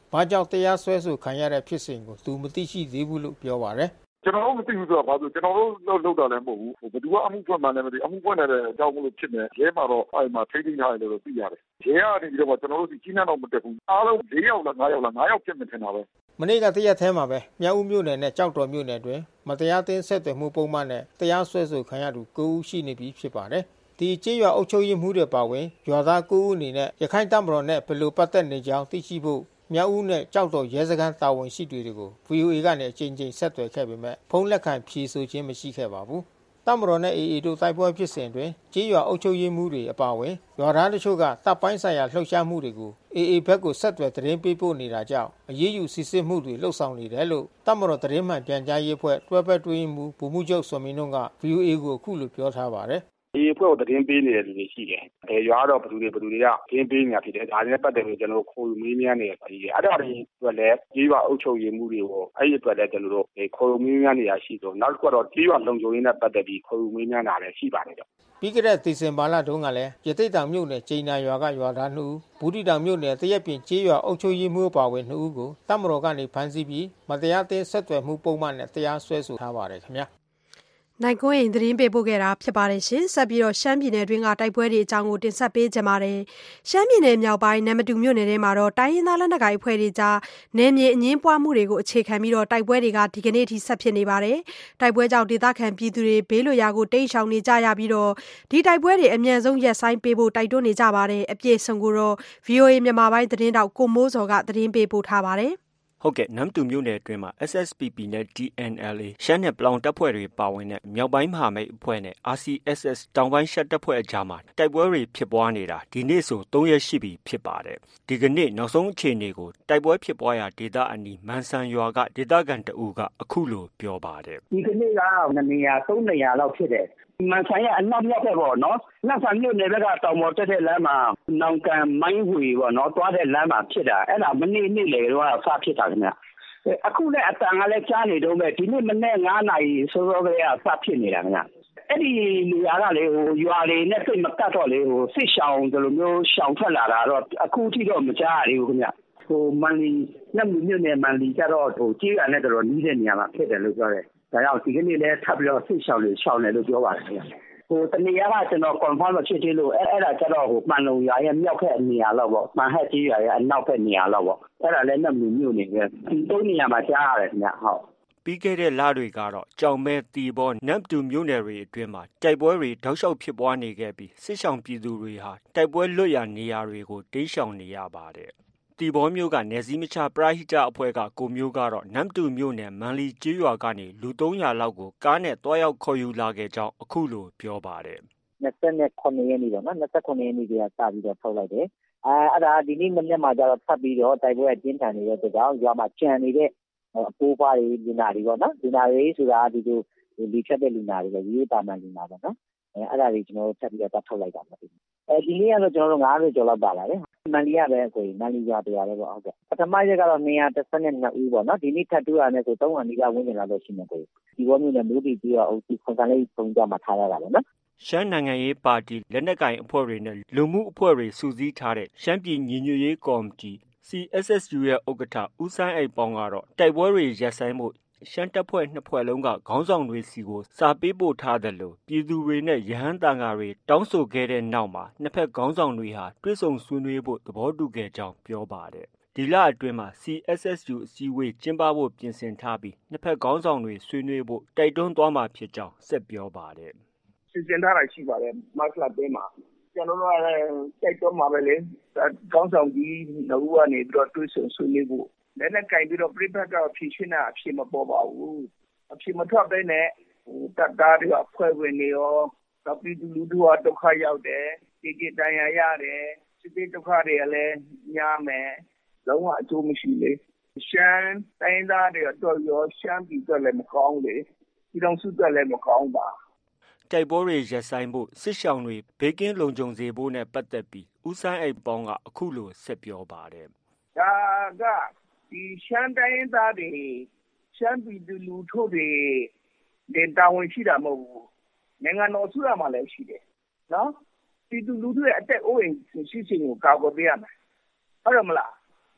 ဘာကြောင့်တရားစွဲဆိုခံရတဲ့ဖြစ်စဉ်ကိုသူမသိရှိသေးဘူးလို့ပြောပါတယ်ကျွန်တော်တို့မသိဘူးဆိုတာဘာလို့ကျွန်တော်တို့လောက်လောက်တာလည်းမဟုတ်ဘူးဘယ်သူကအမှုဖွင့်မှလည်းမသိအမှုဖွင့်နေတဲ့အကြောင်းမလို့ဖြစ်နေရဲမှာတော့အဲ့မှာထိထိထားတယ်လို့သိရတယ်ရဲကနေပြီးတော့ကျွန်တော်တို့ဒီကြီးနှံတော့မတက်ဘူးအားလုံး၄ယောက်လား၅ယောက်လား၅ယောက်ဖြစ်နေထင်တာပဲမနေ့ကတရက်ထဲမှာပဲမြောက်ဦးမြို့နယ်နဲ့ကြောက်တော်မြို့နယ်တွင်မတရားသင်းဆက်သွယ်မှုပုံမှန်နဲ့တရားစွဲဆိုခံရသူ၉ဦးရှိနေပြီဖြစ်ပါတယ်ဒီကျေးရွာအုပ်ချုပ်ရေးမှုတွေပါဝင်ရွာသား၉ဦးအနေနဲ့ရခိုင်တပ်မတော်နဲ့ဘယ်လိုပတ်သက်နေကြောင်းသိရှိဖို့မြောက်ဦးနဲ့ကြောက်တော်ရဲစခန်းတာဝန်ရှိသူတွေကို ဗီအိုအေ ကနေအကြိမ်ကြိမ်ဆက်သွယ်ခဲ့ပေမဲ့ဖုန်းလက်ခံဖြေဆိုခြင်းမရှိခဲ့ပါဘူး။တပ်မတော်နဲ့ အေအေ တို့တိုက်ပွဲဖြစ်စဉ်တွင်ကျေးရွာအုပ်ချုပ်ရေးမှုတွေအပါအဝင်ရွာသားတချို့ကတပ်ပိုင်းဆိုင်ရာလှုပ်ရှားမှုတွေကို အေအေ ဘက်ကိုဆက်သွယ်သတင်းပေးပို့နေတာကြောင့်အရေးယူစစ်ဆေးမှုတွေလှုပ်ဆောင်နေတယ်လို့တပ်မတော်သတင်းမှန်ပြန်ကြားရေးအဖွဲ့တွဲဘက်တွင်းမှုဗိုလ်မှူးချုပ်စောမင်းတို့က ဗီအိုအေ ကိုအခုလိုပြောထားပါတယ်ဒီအဖွဲ့ကိုသတင်းပေးနေတဲ့လူတွေရှိတယ်။အဲရွာတော့ဘယ်သူတွေဘယ်သူတွေကသတင်းပေးနေတာဖြစ်တယ်။ဒါနဲ့ပတ်သက်ပြီးကျွန်တော်တို့ခေါ်ယူမေးမြန်းနေရရှိတယ်။အဲ့ဒါတွေအတွက်လည်းကြေးရွာအုပ်ချုပ်ရေးမှုတွေကိုအဲ့ဒီအတွက်လည်းကျွန်တော်တို့ခေါ်ယူမေးမြန်းနေရရှိတော့နောက်တစ်ခုကတော့ကြေးရွာလုံခြုံရေးနဲ့ပတ်သက်ပြီးခေါ်ယူမေးမြန်းတာလည်းရှိပါတယ်တော့။ပြီးခဲ့တဲ့ဒီဇင်ဘာလတုန်းကလည်းရတိတ်တောင်မြို့နယ်ကျိန်နာရွာကရွာသားနှစ်ဦးဘူးတီတောင်မြို့နယ်တရက်ပြင်ကြေးရွာအုပ်ချုပ်ရေးမှုပါဝင်နှစ်ဦးကိုတပ်မတော်ကနေဖမ်းဆီးပြီးမတရားသင်းဆက်သွယ်မှုပုံမှန်နဲ့တရားစွဲဆိုထားပါတယ်ခင်ဗျာ။နိုင်ကွင်းရင်သတင်းပေးပို့ခဲ့တာဖြစ်ပါတယ်ရှင်ဆက်ပြီးတော့ရှမ်းပြည်နယ်တွင်းကတိုက်ပွဲတွေအကြောင်းကိုတင်ဆက်ပေးကြပါမယ်ရှမ်းပြည်နယ်မြောက်ပိုင်းနမတူမြို့နယ်ထဲမှာတော့တိုင်းရင်းသားလက်နက်ကိုင်အဖွဲ့တွေကြားနယ်မြေအငင်းပွားမှုတွေကိုအခြေခံပြီးတော့တိုက်ပွဲတွေကဒီကနေ့ထိဆက်ဖြစ်နေပါတယ်တိုက်ပွဲကြောင့်ဒေသခံပြည်သူတွေဘေးလွတ်ရာကိုတိမ်းရှောင်နေကြရပြီးတော့ဒီတိုက်ပွဲတွေအမြန်ဆုံးရပ်ဆိုင်းပေးဖို့တိုက်တွန်းနေကြပါတယ်အပြည့်စုံကိုတော့ ဗီအိုအေ မြန်မာပိုင်းသတင်းတောက်ကိုမိုးစော်ကသတင်းပေးပို့ထားပါတယ်ဟုတ်ကဲ့နမ်တူမြို့နယ်အတွင်းမှာ เอส เอส ပီ ပီ နဲ့ တီ အန် แอล အေ ရှမ်းနယ်ပလောင်တပ်ဖွဲ့တွေပါဝင်တဲ့မြောက်ပိုင်းမဟာမိတ်အဖွဲ့နဲ့ အာ စီ အက်စ် အက်စ် တောင်ပိုင်းရှမ်းတပ်ဖွဲ့အကြားမှာတိုက်ပွဲတွေဖြစ်ပွားနေတာဒီနေ့ဆို၃ရက်ရှိပြီဖြစ်ပါတယ်ဒီကနေ့နောက်ဆုံးအခြေအနေကိုတိုက်ပွဲဖြစ်ပွားရာဒေသအနီးမန်ဆန်ရွာကဒေသခံတအူးကအခုလိုပြောပါတယ်ဒီကနေ့ကနှစ်နေရာသုံးနေရာလောက်ဖြစ်တယ်မန်ဆန်ရဲ့အနောက်မြောက်ဘက်ပေါ့နော်။နတ်ဆန်မြို့နယ်ဘက်ကတောင်ပေါ်တက်တဲ့လမ်းမှာနောင်ကန်မိုင်းဝေပေါ့နော်သွားတဲ့လမ်းမှာဖြစ်တာအဲ့ဒါမနေ့နေ့လေတော့စဖြစ်တာခင်ဗျ။အခုလည်းအတန်ကလည်းကြားနေတော့မဲ့ဒီနေ့မနေ့၅နာရီစောစောကလေးကစဖြစ်နေတာခင်ဗျ။အဲ့ဒီနေရာကလေဟိုရွာလေးနဲ့စိတ်မကတ်တော့လေဟိုစစ်ရှောင်းဒီလိုမျိုးရှောင်းထွက်လာတာတော့အခုထိတော့မကြားရဘူးခင်ဗျ။ဟိုမန်လီလက်မြို့နယ်မန်လီကျတော့ဟိုကြေးရနဲ့တော့နီးတဲ့နေရာမှာဖြစ်တယ်လို့ပြောတယ်ဒါကြောင့်ဒီကနေ့လည်းထပ်ပြီးတော့ဆိတ်ရှောင်းလေးရှောင်းတယ်လို့ပြောပါတယ်ခင်ဗျဟိုတနေရာကကျွန်တော် confirm မဖြစ်သေးလို့အဲ့အဲ့ဒါကျတော့ဟိုမှန်လုံရွာရဲ့မြောက်ဘက်နေရာလောက်ပေါ့မှန်ဟက်ကြီးရွာရဲ့အနောက်ဘက်နေရာလောက်ပေါ့အဲ့ဒါလည်းနှမြူမြို့နေပဲဒီသုံးနေရာမှာကြားရတယ်ခင်ဗျဟုတ်ပြီးခဲ့တဲ့လတွေကတော့ကြောင်မဲတီဘောနမ်တူမြို့နယ်တွေအတွင်းမှာတိုက်ပွဲတွေတောက်လျှောက်ဖြစ်ပွားနေခဲ့ပြီးစစ်ဆောင်ပြည်သူတွေဟာတိုက်ပွဲလွတ်ရာနေရာတွေကိုတိမ်းရှောင်နေရပါတယ်တီဘောမျိုးကနယ်စည်းမခြားပရာဟိတအဖွဲ့ကကိုမျိုးကတော့နမ်တူမျိုးနဲ့မန်လီကျေးရွာကနေလူ၃ရာလောက်ကိုကားနဲ့တွားရောက်ခေါ်ယူလာခဲ့ကြောင်းအခုလိုပြောပါတယ်၂၇ရက်နေ့ပေါ့နော်၂၇ရက်နေ့ကစပြီးတော့ထုတ်လိုက်တယ်အဲအဲ့ဒါဒီနေ့မနေ့မှကျတော့ထပ်ပြီးတော့တိုက်ပွဲအကျဉ်းထန်နေတဲ့အတွက်ကြောင့်ရွာမှာကြံနေတဲ့အပိုးဖွားတွေလူနာတွေပေါ့နော်လူနာတွေဆိုတာဒီလိုလူဖြတ်တဲ့လူနာတွေပဲရိုးတာမှန်လူနာပေါ့နော်အဲအဲ့ဒါတွေကျွန်တော်တို့ထပ်ပြီးတော့ထုတ်လိုက်တာပါအဲဒီနေ့ကတော့ကျွန်တော်တို့၅၀ကျော်လောက်ပါလာတယ်မန်လီရပဲကိုမန်လီရွာတရားပဲပေါ့ဟုတ်ကဲ့ပထမရက်ကတော့၂၁၂ဦးပေါ့နော်ဒီနေ့ထပ်တူရနဲ့ဆို၃၀၀နီးပါးဝန်းကျင်လောက်တော့ရှိနေကိုဒီဘောမျိုးနဲ့မျိုးတီပြီးတော့အုပ်စုခွန်ကန်လေးပုံကြမှာထားရတာပေါ့နော်ရှမ်းနိုင်ငံရေးပါတီလက်နက်ကိုင်အဖွဲ့တွေနဲ့လူမှုအဖွဲ့တွေစုစည်းထားတဲ့ရှမ်းပြည်ညီညွတ်ရေးကော်မတီ စီ အက်စ် အက်စ် ယူ ရဲ့ဥက္ကဋ္ဌဦးစိုင်းအိမ်ပေါင်းကတော့တိုက်ပွဲတွေရပ်ဆိုင်းဖို့ရှမ်းတပ်ဖွဲ့နှစ်ဖွဲ့လုံးကခေါင်းဆောင်တွေစီကိုစာပေးပို့ထားတယ်လို့ပြည်သူတွေနဲ့ရဟန်းတန်ဃာတွေတောင်းဆိုခဲ့တဲ့နောက်မှာနှစ်ဖက်ခေါင်းဆောင်တွေဟာတွေ့ဆုံဆွေးနွေးဖို့သဘောတူခဲ့ကြောင်းပြောပါတယ်ဒီလအတွင်းမှာ စီ အက်စ် အက်စ် ယူ အစည်းအဝေးကျင်းပဖို့ပြင်ဆင်ထားပြီးနှစ်ဖက်ခေါင်းဆောင်တွေဆွေးနွေးဖို့တိုက်တွန်းသွားမှာဖြစ်ကြောင်းဆက်ပြောပါတယ်စီစဉ်ထားတာရှိပါတယ်မတ်လအတွင်းမှာကျွန်တော်တို့ကလည်းတိုက်တွန်းမှာပဲလေခေါင်းဆောင်ကြီးနှစ်ဦးကနေပြီးတော့တွေ့ဆုံဆွေးနွေးဖို့လည်းနဲ့ကင်ပြီးတော့ပြိပက္ခအဖြစ်ရှင်းတာအဖြစ်မပေါ်ပါဘူးအဖြစ်မထွက်ပဲနဲ့တပ်သားတွေအဖွဲ့ဝင်တွေရောတပ်ပြည်သူလူထုကဒုက္ခရောက်တယ်ကြေကြေတန်ရာရတယ်စစ်တေးဒုက္ခတွေကလည်းညားမယ်လုံးဝအကျိုးမရှိလေရှမ်းတိုင်းသားတွေတော့ရောရှမ်းပြည်တော့လည်းမကောင်းလေဒီတော့စုတော့လည်းမကောင်းပါတိုက်ပွဲတွေရပ်ဆိုင်းဖို့စစ်ရှောင်းတွေဘေးကင်းလုံခြုံစေဖို့နဲ့ပတ်သက်ပြီးဦးစိုင်းအိမ်ပေါင်းကအခုလိုဆက်ပြောပါတယ်ဒါကဒီရှမ်းတိုင်းသားတွေရှမ်းပြည်သူလူထုတွေတင်တာဝန်ရှိတာမဟုတ်ဘူးနိုင်ငံတော်အစိုးရမှာလည်းရှိတယ်နော်ပြည်သူလူထုရဲ့အသက်အိုးအိမ်ရှိရှိကိုကာကွယ်ပေးရမယ်ဟုတ်တယ်မလား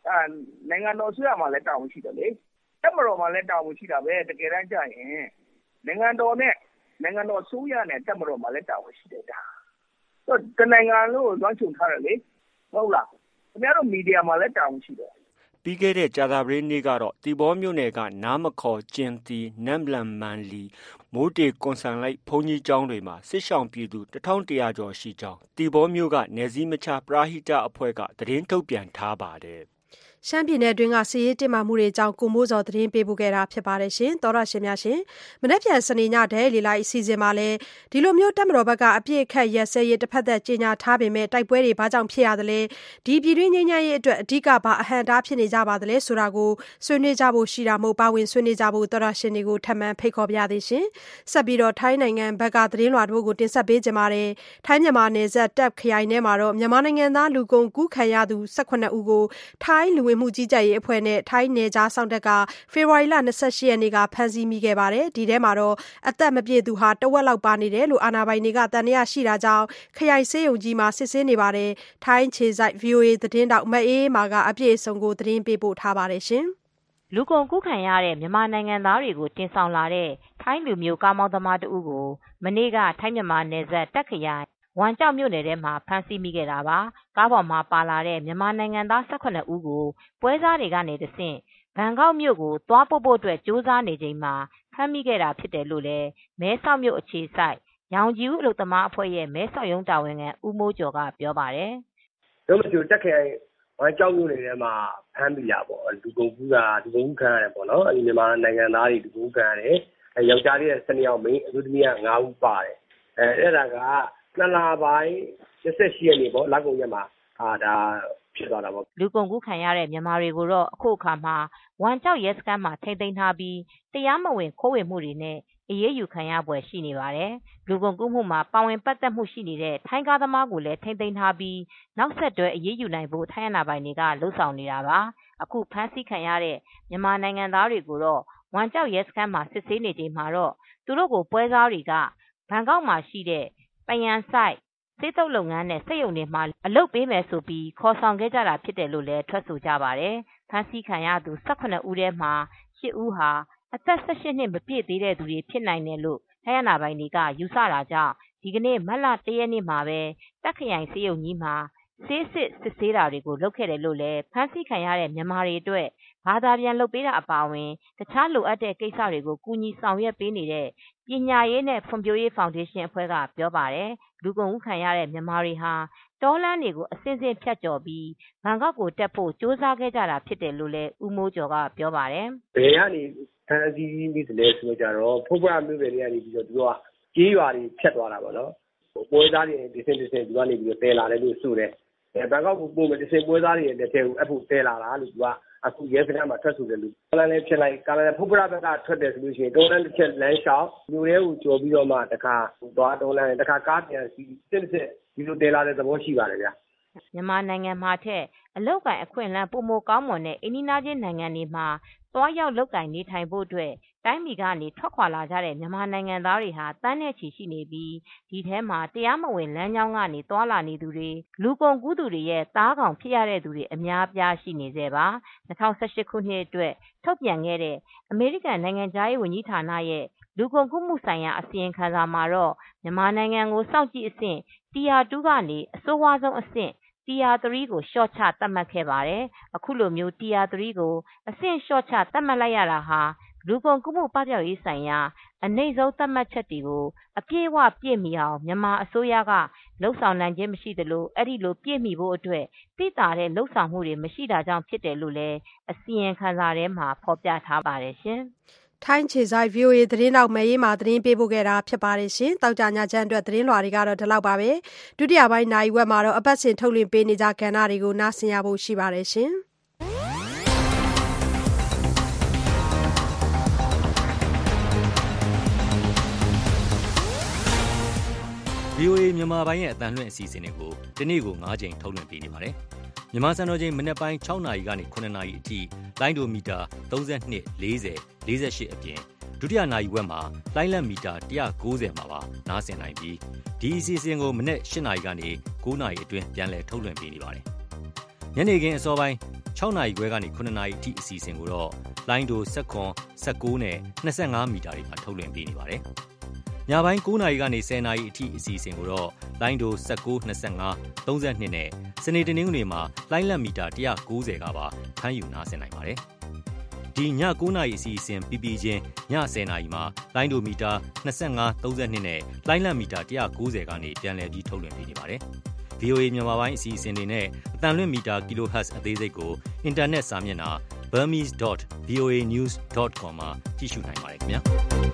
အဲနိုင်ငံတော်ဆွေးရမှာလည်းတာဝန်ရှိတယ်လေတက်မတော်မှာလည်းတာဝန်ရှိတာပဲတကယ်တမ်းကျရင်နိုင်ငံတော်နဲ့နိုင်ငံတော်ဆိုးရနဲ့တက်မတော်မှာလည်းတာဝန်ရှိတယ်ဒါတော့တနိုင်ငံလုံးကိုလွှမ်းခြုံထားတယ်လေဟုတ်လားခင်ဗျားတို့မီဒီယာမှာလည်းတာဝန်ရှိတယ်ပြီးခဲ့တဲ့ကြာသပတေးနေ့ကတော့တီဘောမြို့နယ်ကနားမခေါ်ကျင်တီနမ်လန်မန်လီမိုးတေကွန်ဆန်လိုက်ဘုံကြီးကျောင်းတွေမှာစစ်ရှောင်ပြည်သူတစ်ထောင်တစ်ရာကျော်ရှိကြောင်းတီဘောမြို့ကနယ်စည်းမခြားပရာဟိတအဖွဲ့ကသတင်းထုတ်ပြန်ထားပါတယ်ရှမ်းပြည်နယ်အတွင်းကစစ်ရေးတင်မာမှုတွေကြောင့်ကိုမိုးစော်သတင်းပေးပို့ခဲ့တာဖြစ်ပါတယ်ရှင်သောရရှင်များရှင်မနေ့ပြန်စနေညဒဲလီလိုက်အစီအစဉ်မှာလည်းဒီလိုမျိုးတက်မတော်ဘက်ကအပြည့်အခက်ရက်စဲရေးတစ်ဖက်သက်ကြီးညာထားပေမဲ့တိုက်ပွဲတွေဘာကြောင့်ဖြစ်ရတယ်လဲဒီပြည်တွင်းငြိမ်းချမ်းရေးအတွက်အဓိကဘာအဟန့်တားဖြစ်နေကြပါသလဲဆိုတာကိုဆွေးနွေးကြဖို့ရှိတာမို့ပါဝင်ဆွေးနွေးကြဖို့သောရရှင်တွေကိုထပ်မံဖိတ်ခေါ်ပြရသေးရှင်ဆက်ပြီးတော့ထိုင်းနိုင်ငံဘက်ကသတင်းလွှာတို့ကိုတင်ဆက်ပေးကြပါမယ်ထိုင်းမြန်မာနယ်စပ်တပ်ခရိုင်ထဲမှာတော့မြန်မာနိုင်ငံသားလူကုန်ကူးခံရသူ၁၈ဦးကိုထိုင်းလူဝင်မှုကြီးကြပ်ရေးအဖွဲ့နဲ့ထိုင်းနယ်ခြားစောင့်တပ်ကဖေဖော်ဝါရီလ၂၈ရက်နေ့ကဖမ်းဆီးမိခဲ့ပါတယ်ဒီထဲမှာတော့အသက်မပြည့်သူဟာတဝက်လောက်ပါနေတယ်လို့အာဏာပိုင်တွေကတန်တရားရှိတာကြောင့်ခရိုင်ဆေးရုံကြီးမှာစစ်ဆေးနေပါတယ်ထိုင်းခြေစိုက် ဗွီအိုအေ သတင်းတောက်မအေးမာကအပြည့်အစုံကိုသတင်းပေးပို့ထားပါတယ်ရှင်လူကုန်ကူးခံရတဲ့မြန်မာနိုင်ငံသားတွေကိုတင်ဆောင်လာတဲ့ထိုင်းလူမျိုးကားမောင်းသမားတဦးကိုမနေ့ကထိုင်းမြန်မာနယ်စပ်တပ်ခရိုင်ဝမ်ကျောက်မြို့နယ်ထဲမှာဖမ်းဆီးမိခဲ့တာပါကားပေါ်မှာပါလာတဲ့မြန်မာနိုင်ငံသား၁၈ဦးကိုပွဲစားတွေကနေတဆင့်ဘန်ကောက်မြို့ကိုသွားပို့ဖို့အတွက်ကြိုးစားနေချိန်မှာဖမ်းမိခဲ့တာဖြစ်တယ်လို့လည်းမဲဆောက်မြို့အခြေစိုက်ရောင်ကြီးဦးအလုပ်သမားအဖွဲ့ရဲ့မဲဆောက်ရုံးတာဝန်ခံဦးမိုးကျော်ကပြောပါတယ်။တို့မကျတက်ခိုင်ဝမ်ကျောက်မြို့နယ်ထဲမှာဖမ်းမိတာပေါ့လူကုန်ကူးတာလူကုန်ကူးခံရတယ်ပေါ့နော်အဲဒီမြန်မာနိုင်ငံသားတွေလူကုန်ကူးခံရတယ်အဲယောက်ျားလေး၁၂ယောက်မိန်းအမျိုးသမီးက၅ဦးပါတယ်အဲအဲ့ဒါကနှစ်လပိုင်း၂၈ရက်နေ့ပေါ့လက်ကုန်ရက်မှာအာဒါဖြစ်သွားတာပေါ့လူကုန်ကူးခံရတဲ့မြန်မာတွေကိုတော့အခုအခါမှာဝမ်ကျောက်ရဲစခန်းမှာထိန်းသိမ်းထားပြီးတရားမဝင်ခိုးဝင်မှုတွေနဲ့အရေးယူခံရပွဲရှိနေပါတယ်လူကုန်ကူးမှုမှာပါဝင်ပတ်သက်မှုရှိနေတဲ့ထိုင်းကားသမားကိုလည်းထိန်းသိမ်းထားပြီးနောက်ဆက်တွဲအရေးယူနိုင်ဖို့ထိုင်းအာဏာပိုင်တွေကလှုံ့ဆော်နေတာပါအခုဖမ်းဆီးခံရတဲ့မြန်မာနိုင်ငံသားတွေကိုတော့ဝမ်ကျောက်ရဲစခန်းမှာစစ်ဆေးနေချိန်မှာတော့သူတို့ကိုပွဲစားတွေကဘန်ကောက်မှာရှိတဲ့ပယံဆိုင်စေးတုပ်လုပ်ငန်းနဲ့စက်ရုံတွေမှာအလုပ်ပေးမယ်ဆိုပြီးခေါ်ဆောင်ခဲ့ကြတာဖြစ်တယ်လို့လည်းထွက်ဆိုကြပါတယ်ဖမ်းဆီးခံရသူ၁၈ဦးထဲမှာ၈ဦးဟာအသက်၁၈နှစ်မပြည့်သေးတဲ့သူတွေဖြစ်နိုင်တယ်လို့ထိုင်းအာဏာပိုင်တွေကယူဆတာကြောင့်ဒီကနေ့မတ်လ၁ရက်နေ့မှာပဲတပ်ခရိုင်စေးရုံကြီးမှာဆေးစစ်စစ်ဆေးတာတွေကိုလုပ်ခဲ့တယ်လို့လည်းဖမ်းဆီးခံရတဲ့မြန်မာတွေအတွက်ဘာသာပြန်လုပ်ပေးတာအပါအဝင်တခြားလိုအပ်တဲ့ကိစ္စတွေကိုကူညီဆောင်ရွက်ပေးနေတဲ့ပညာရေးနဲ့ဖွံ့ဖြိုးရေးဖောင်ဒေးရှင်းအဖွဲ့ကပြောပါတယ်လူကုန်ကူးခံရတဲ့မြန်မာတွေဟာတောလမ်းတွေကိုအစင်းစင်းဖြတ်ကျော်ပြီးဘန်ကောက်ကိုတက်ဖို့ကြိုးစားခဲ့ကြတာဖြစ်တယ်လို့လည်းဦးမိုးကျော်ကပြောပါတယ်ဘယ်ကနေဖမ်းဆီးမိသလဲဆိုကြတော့ဖုတ်ပွားမြို့နယ်တွေကနေပြီးတော့သူကကြေးရွာတွေဖြတ်သွားတာပေါ့နော်ပွဲသားတွေဒီစင်းဒီစင်းဒီကနေပြီးတော့တဲလာတယ်လို့ဆိုတယ်အဲဘန်ကောက်ကိုပုံမှန်ဒီစင်းပွဲသားတွေလက်ထဲကိုအဖို့တဲလာတာလို့သူကအခုရဲစခန်းမှာထွက်ဆိုတယ်လို့ကာလနဲ့ဖြစ်လိုက်ကာလနဲ့ဖုတ်ပွားဘက်ကထွက်တယ်ဆိုလို့ရှိရင်တောလမ်းတစ်ချက်လမ်းလျှောက်မြို့ထဲကိုကျော်ပြီးတော့မှတခါသွားတောလမ်းတခါကားပြန်စီစစ်စစ်ဒီလိုတဲလာတဲ့သဘောရှိပါတယ်ဗျာမြန်မာနိုင်ငံမှာထက်အလောက်ကန်အခွင့်အလမ်းပုံမကောင်းမွန်တဲ့အိန္ဒိယချင်းနိုင်ငံတွေမှာသွားရောက်လောက်ကန်နေထိုင်ဖို့အတွက်တိုင်းပြည်ကနေထွက်ခွာလာကြတဲ့မြန်မာနိုင်ငံသားတွေဟာတန်းနဲ့ချီရှိနေပြီးဒီထဲမှာတရားမဝင်လမ်းကြောင်းကနေသွားလာနေသူတွေလူကုန်ကူးသူတွေရဲ့သားကောင်ဖြစ်ရတဲ့သူတွေအများအပြားရှိနေစေပါ၂၀၁၈ခုနှစ်အတွက်ထုတ်ပြန်ခဲ့တဲ့အမေရိကန်နိုင်ငံသားရေးဝန်ကြီးဌာနရဲ့လူကုန်ကူးမှုဆိုင်ရာအစီရင်ခံစာမှာတော့မြန်မာနိုင်ငံကိုစောင့်ကြည့်အဆင့် Tier 2ကနေအဆိုးဝါးဆုံးအဆင့်Tier 3ကိုလျှော့ချသတ်မှတ်ခဲ့ပါတယ်အခုလိုမျိုး Tier 3ကိုအဆင့်လျှော့ချသတ်မှတ်လိုက်ရတာဟာလူကုန်ကူးမှုပပျောက်ရေးဆိုင်ရာအနိမ့်ဆုံးသတ်မှတ်ချက်တွေကိုအပြည့်အဝပြည့်မီအောင်မြန်မာအစိုးရကလှုံ့ဆော်နိုင်ခြင်းမရှိသလိုအဲ့ဒီလိုပြည့်မီဖို့အတွက်သိတာတဲ့လှုံ့ဆော်မှုတွေမရှိတာကြောင့်ဖြစ်တယ်လို့လည်းအစီရင်ခံစာထဲမှာဖော်ပြထားပါတယ်ရှင်ထိုင်းခြေဆိုင် ဗွီအိုအေသတင်းတောက်မဲရေးမှာသတင်းပေးပို့ခဲ့တာဖြစ်ပါတယ်ရှင်တောက်ကြညချမ်းအတွက်သတင်းလွှာတွေကတော့ဒီလောက်ပါပဲဒုတိယပိုင်းနိုင်ဝက်မှာတော့အပတ်စဉ်ထုတ်လွှင့်ပေးနေကြကဏ္ဍတွေကိုနားဆင်ရဖို့ရှိပါတယ်ရှင်ဗွီအိုအေမြန်မာပိုင်းရဲ့အသံလွှင့်အစီအစဉ်တွေကိုဒီနေ့ကို၅ကြိမ်ထုတ်လွှင့်ပေးနေပါတယ်။မြန်မာစံတော်ချိန်မနက်ပိုင်း၆နာရီကနေ၇နာရီအထိလိုင်းဒိုမီတာ၃၂ ၄၀ ၄၈အပြင်ဒုတိယနာရီဝက်မှာလိုင်းလက်မီတာ၁၉၀မှာပါနားဆင်နိုင်ပြီးဒီအစီအစဉ်ကိုမနက်၈နာရီကနေ၉နာရီအတွင်းပြန်လည်ထုတ်လွှင့်ပေးနေပါတယ်။ညနေခင်းအစောပိုင်း၆နာရီခွဲကနေခုနှစ်နာရီအထိအစီအစဉ်ကိုတော့လိုင်းဒို၁၇ ၁၉နဲ့၂၅မီတာတွေမှာထုတ်လွှင့်ပေးနေပါတယ်။ညပိုင်း၉နာရီကနေ၁၀နာရီအထိအစီအစဉ်ကိုတော့လိုင်းဒို၁၉ ၂၅ ၃၂နဲ့စနေတနင်္ဂနွေမှာလိုင်းလက်မီတာ၁၉၀ကပါဖမ်းယူနားဆင်နိုင်ပါတယ်။ဒီည၉နာရီအစီအစဉ်ပြီးပြီးချင်းည၁၀နာရီမှာလိုင်းဒိုမီတာ၂၅ ၃၂နဲ့လိုင်းလက်မီတာ၁၉၀ကနေပြန်လည်ပြီးထုတ်လွှင့်ပေးနေပါတယ်။ဗီအိုအေ မြန်မာပိုင်းအစီအစဉ်တွေနဲ့အတန်လွင့်မီတာ kilohertz အသေးစိတ်ကိုအင်တာနက်စာမျက်နှာ burmese dot v o a news dot com မှာကြည့်ရှုနိုင်ပါတယ်ခင်ဗျာ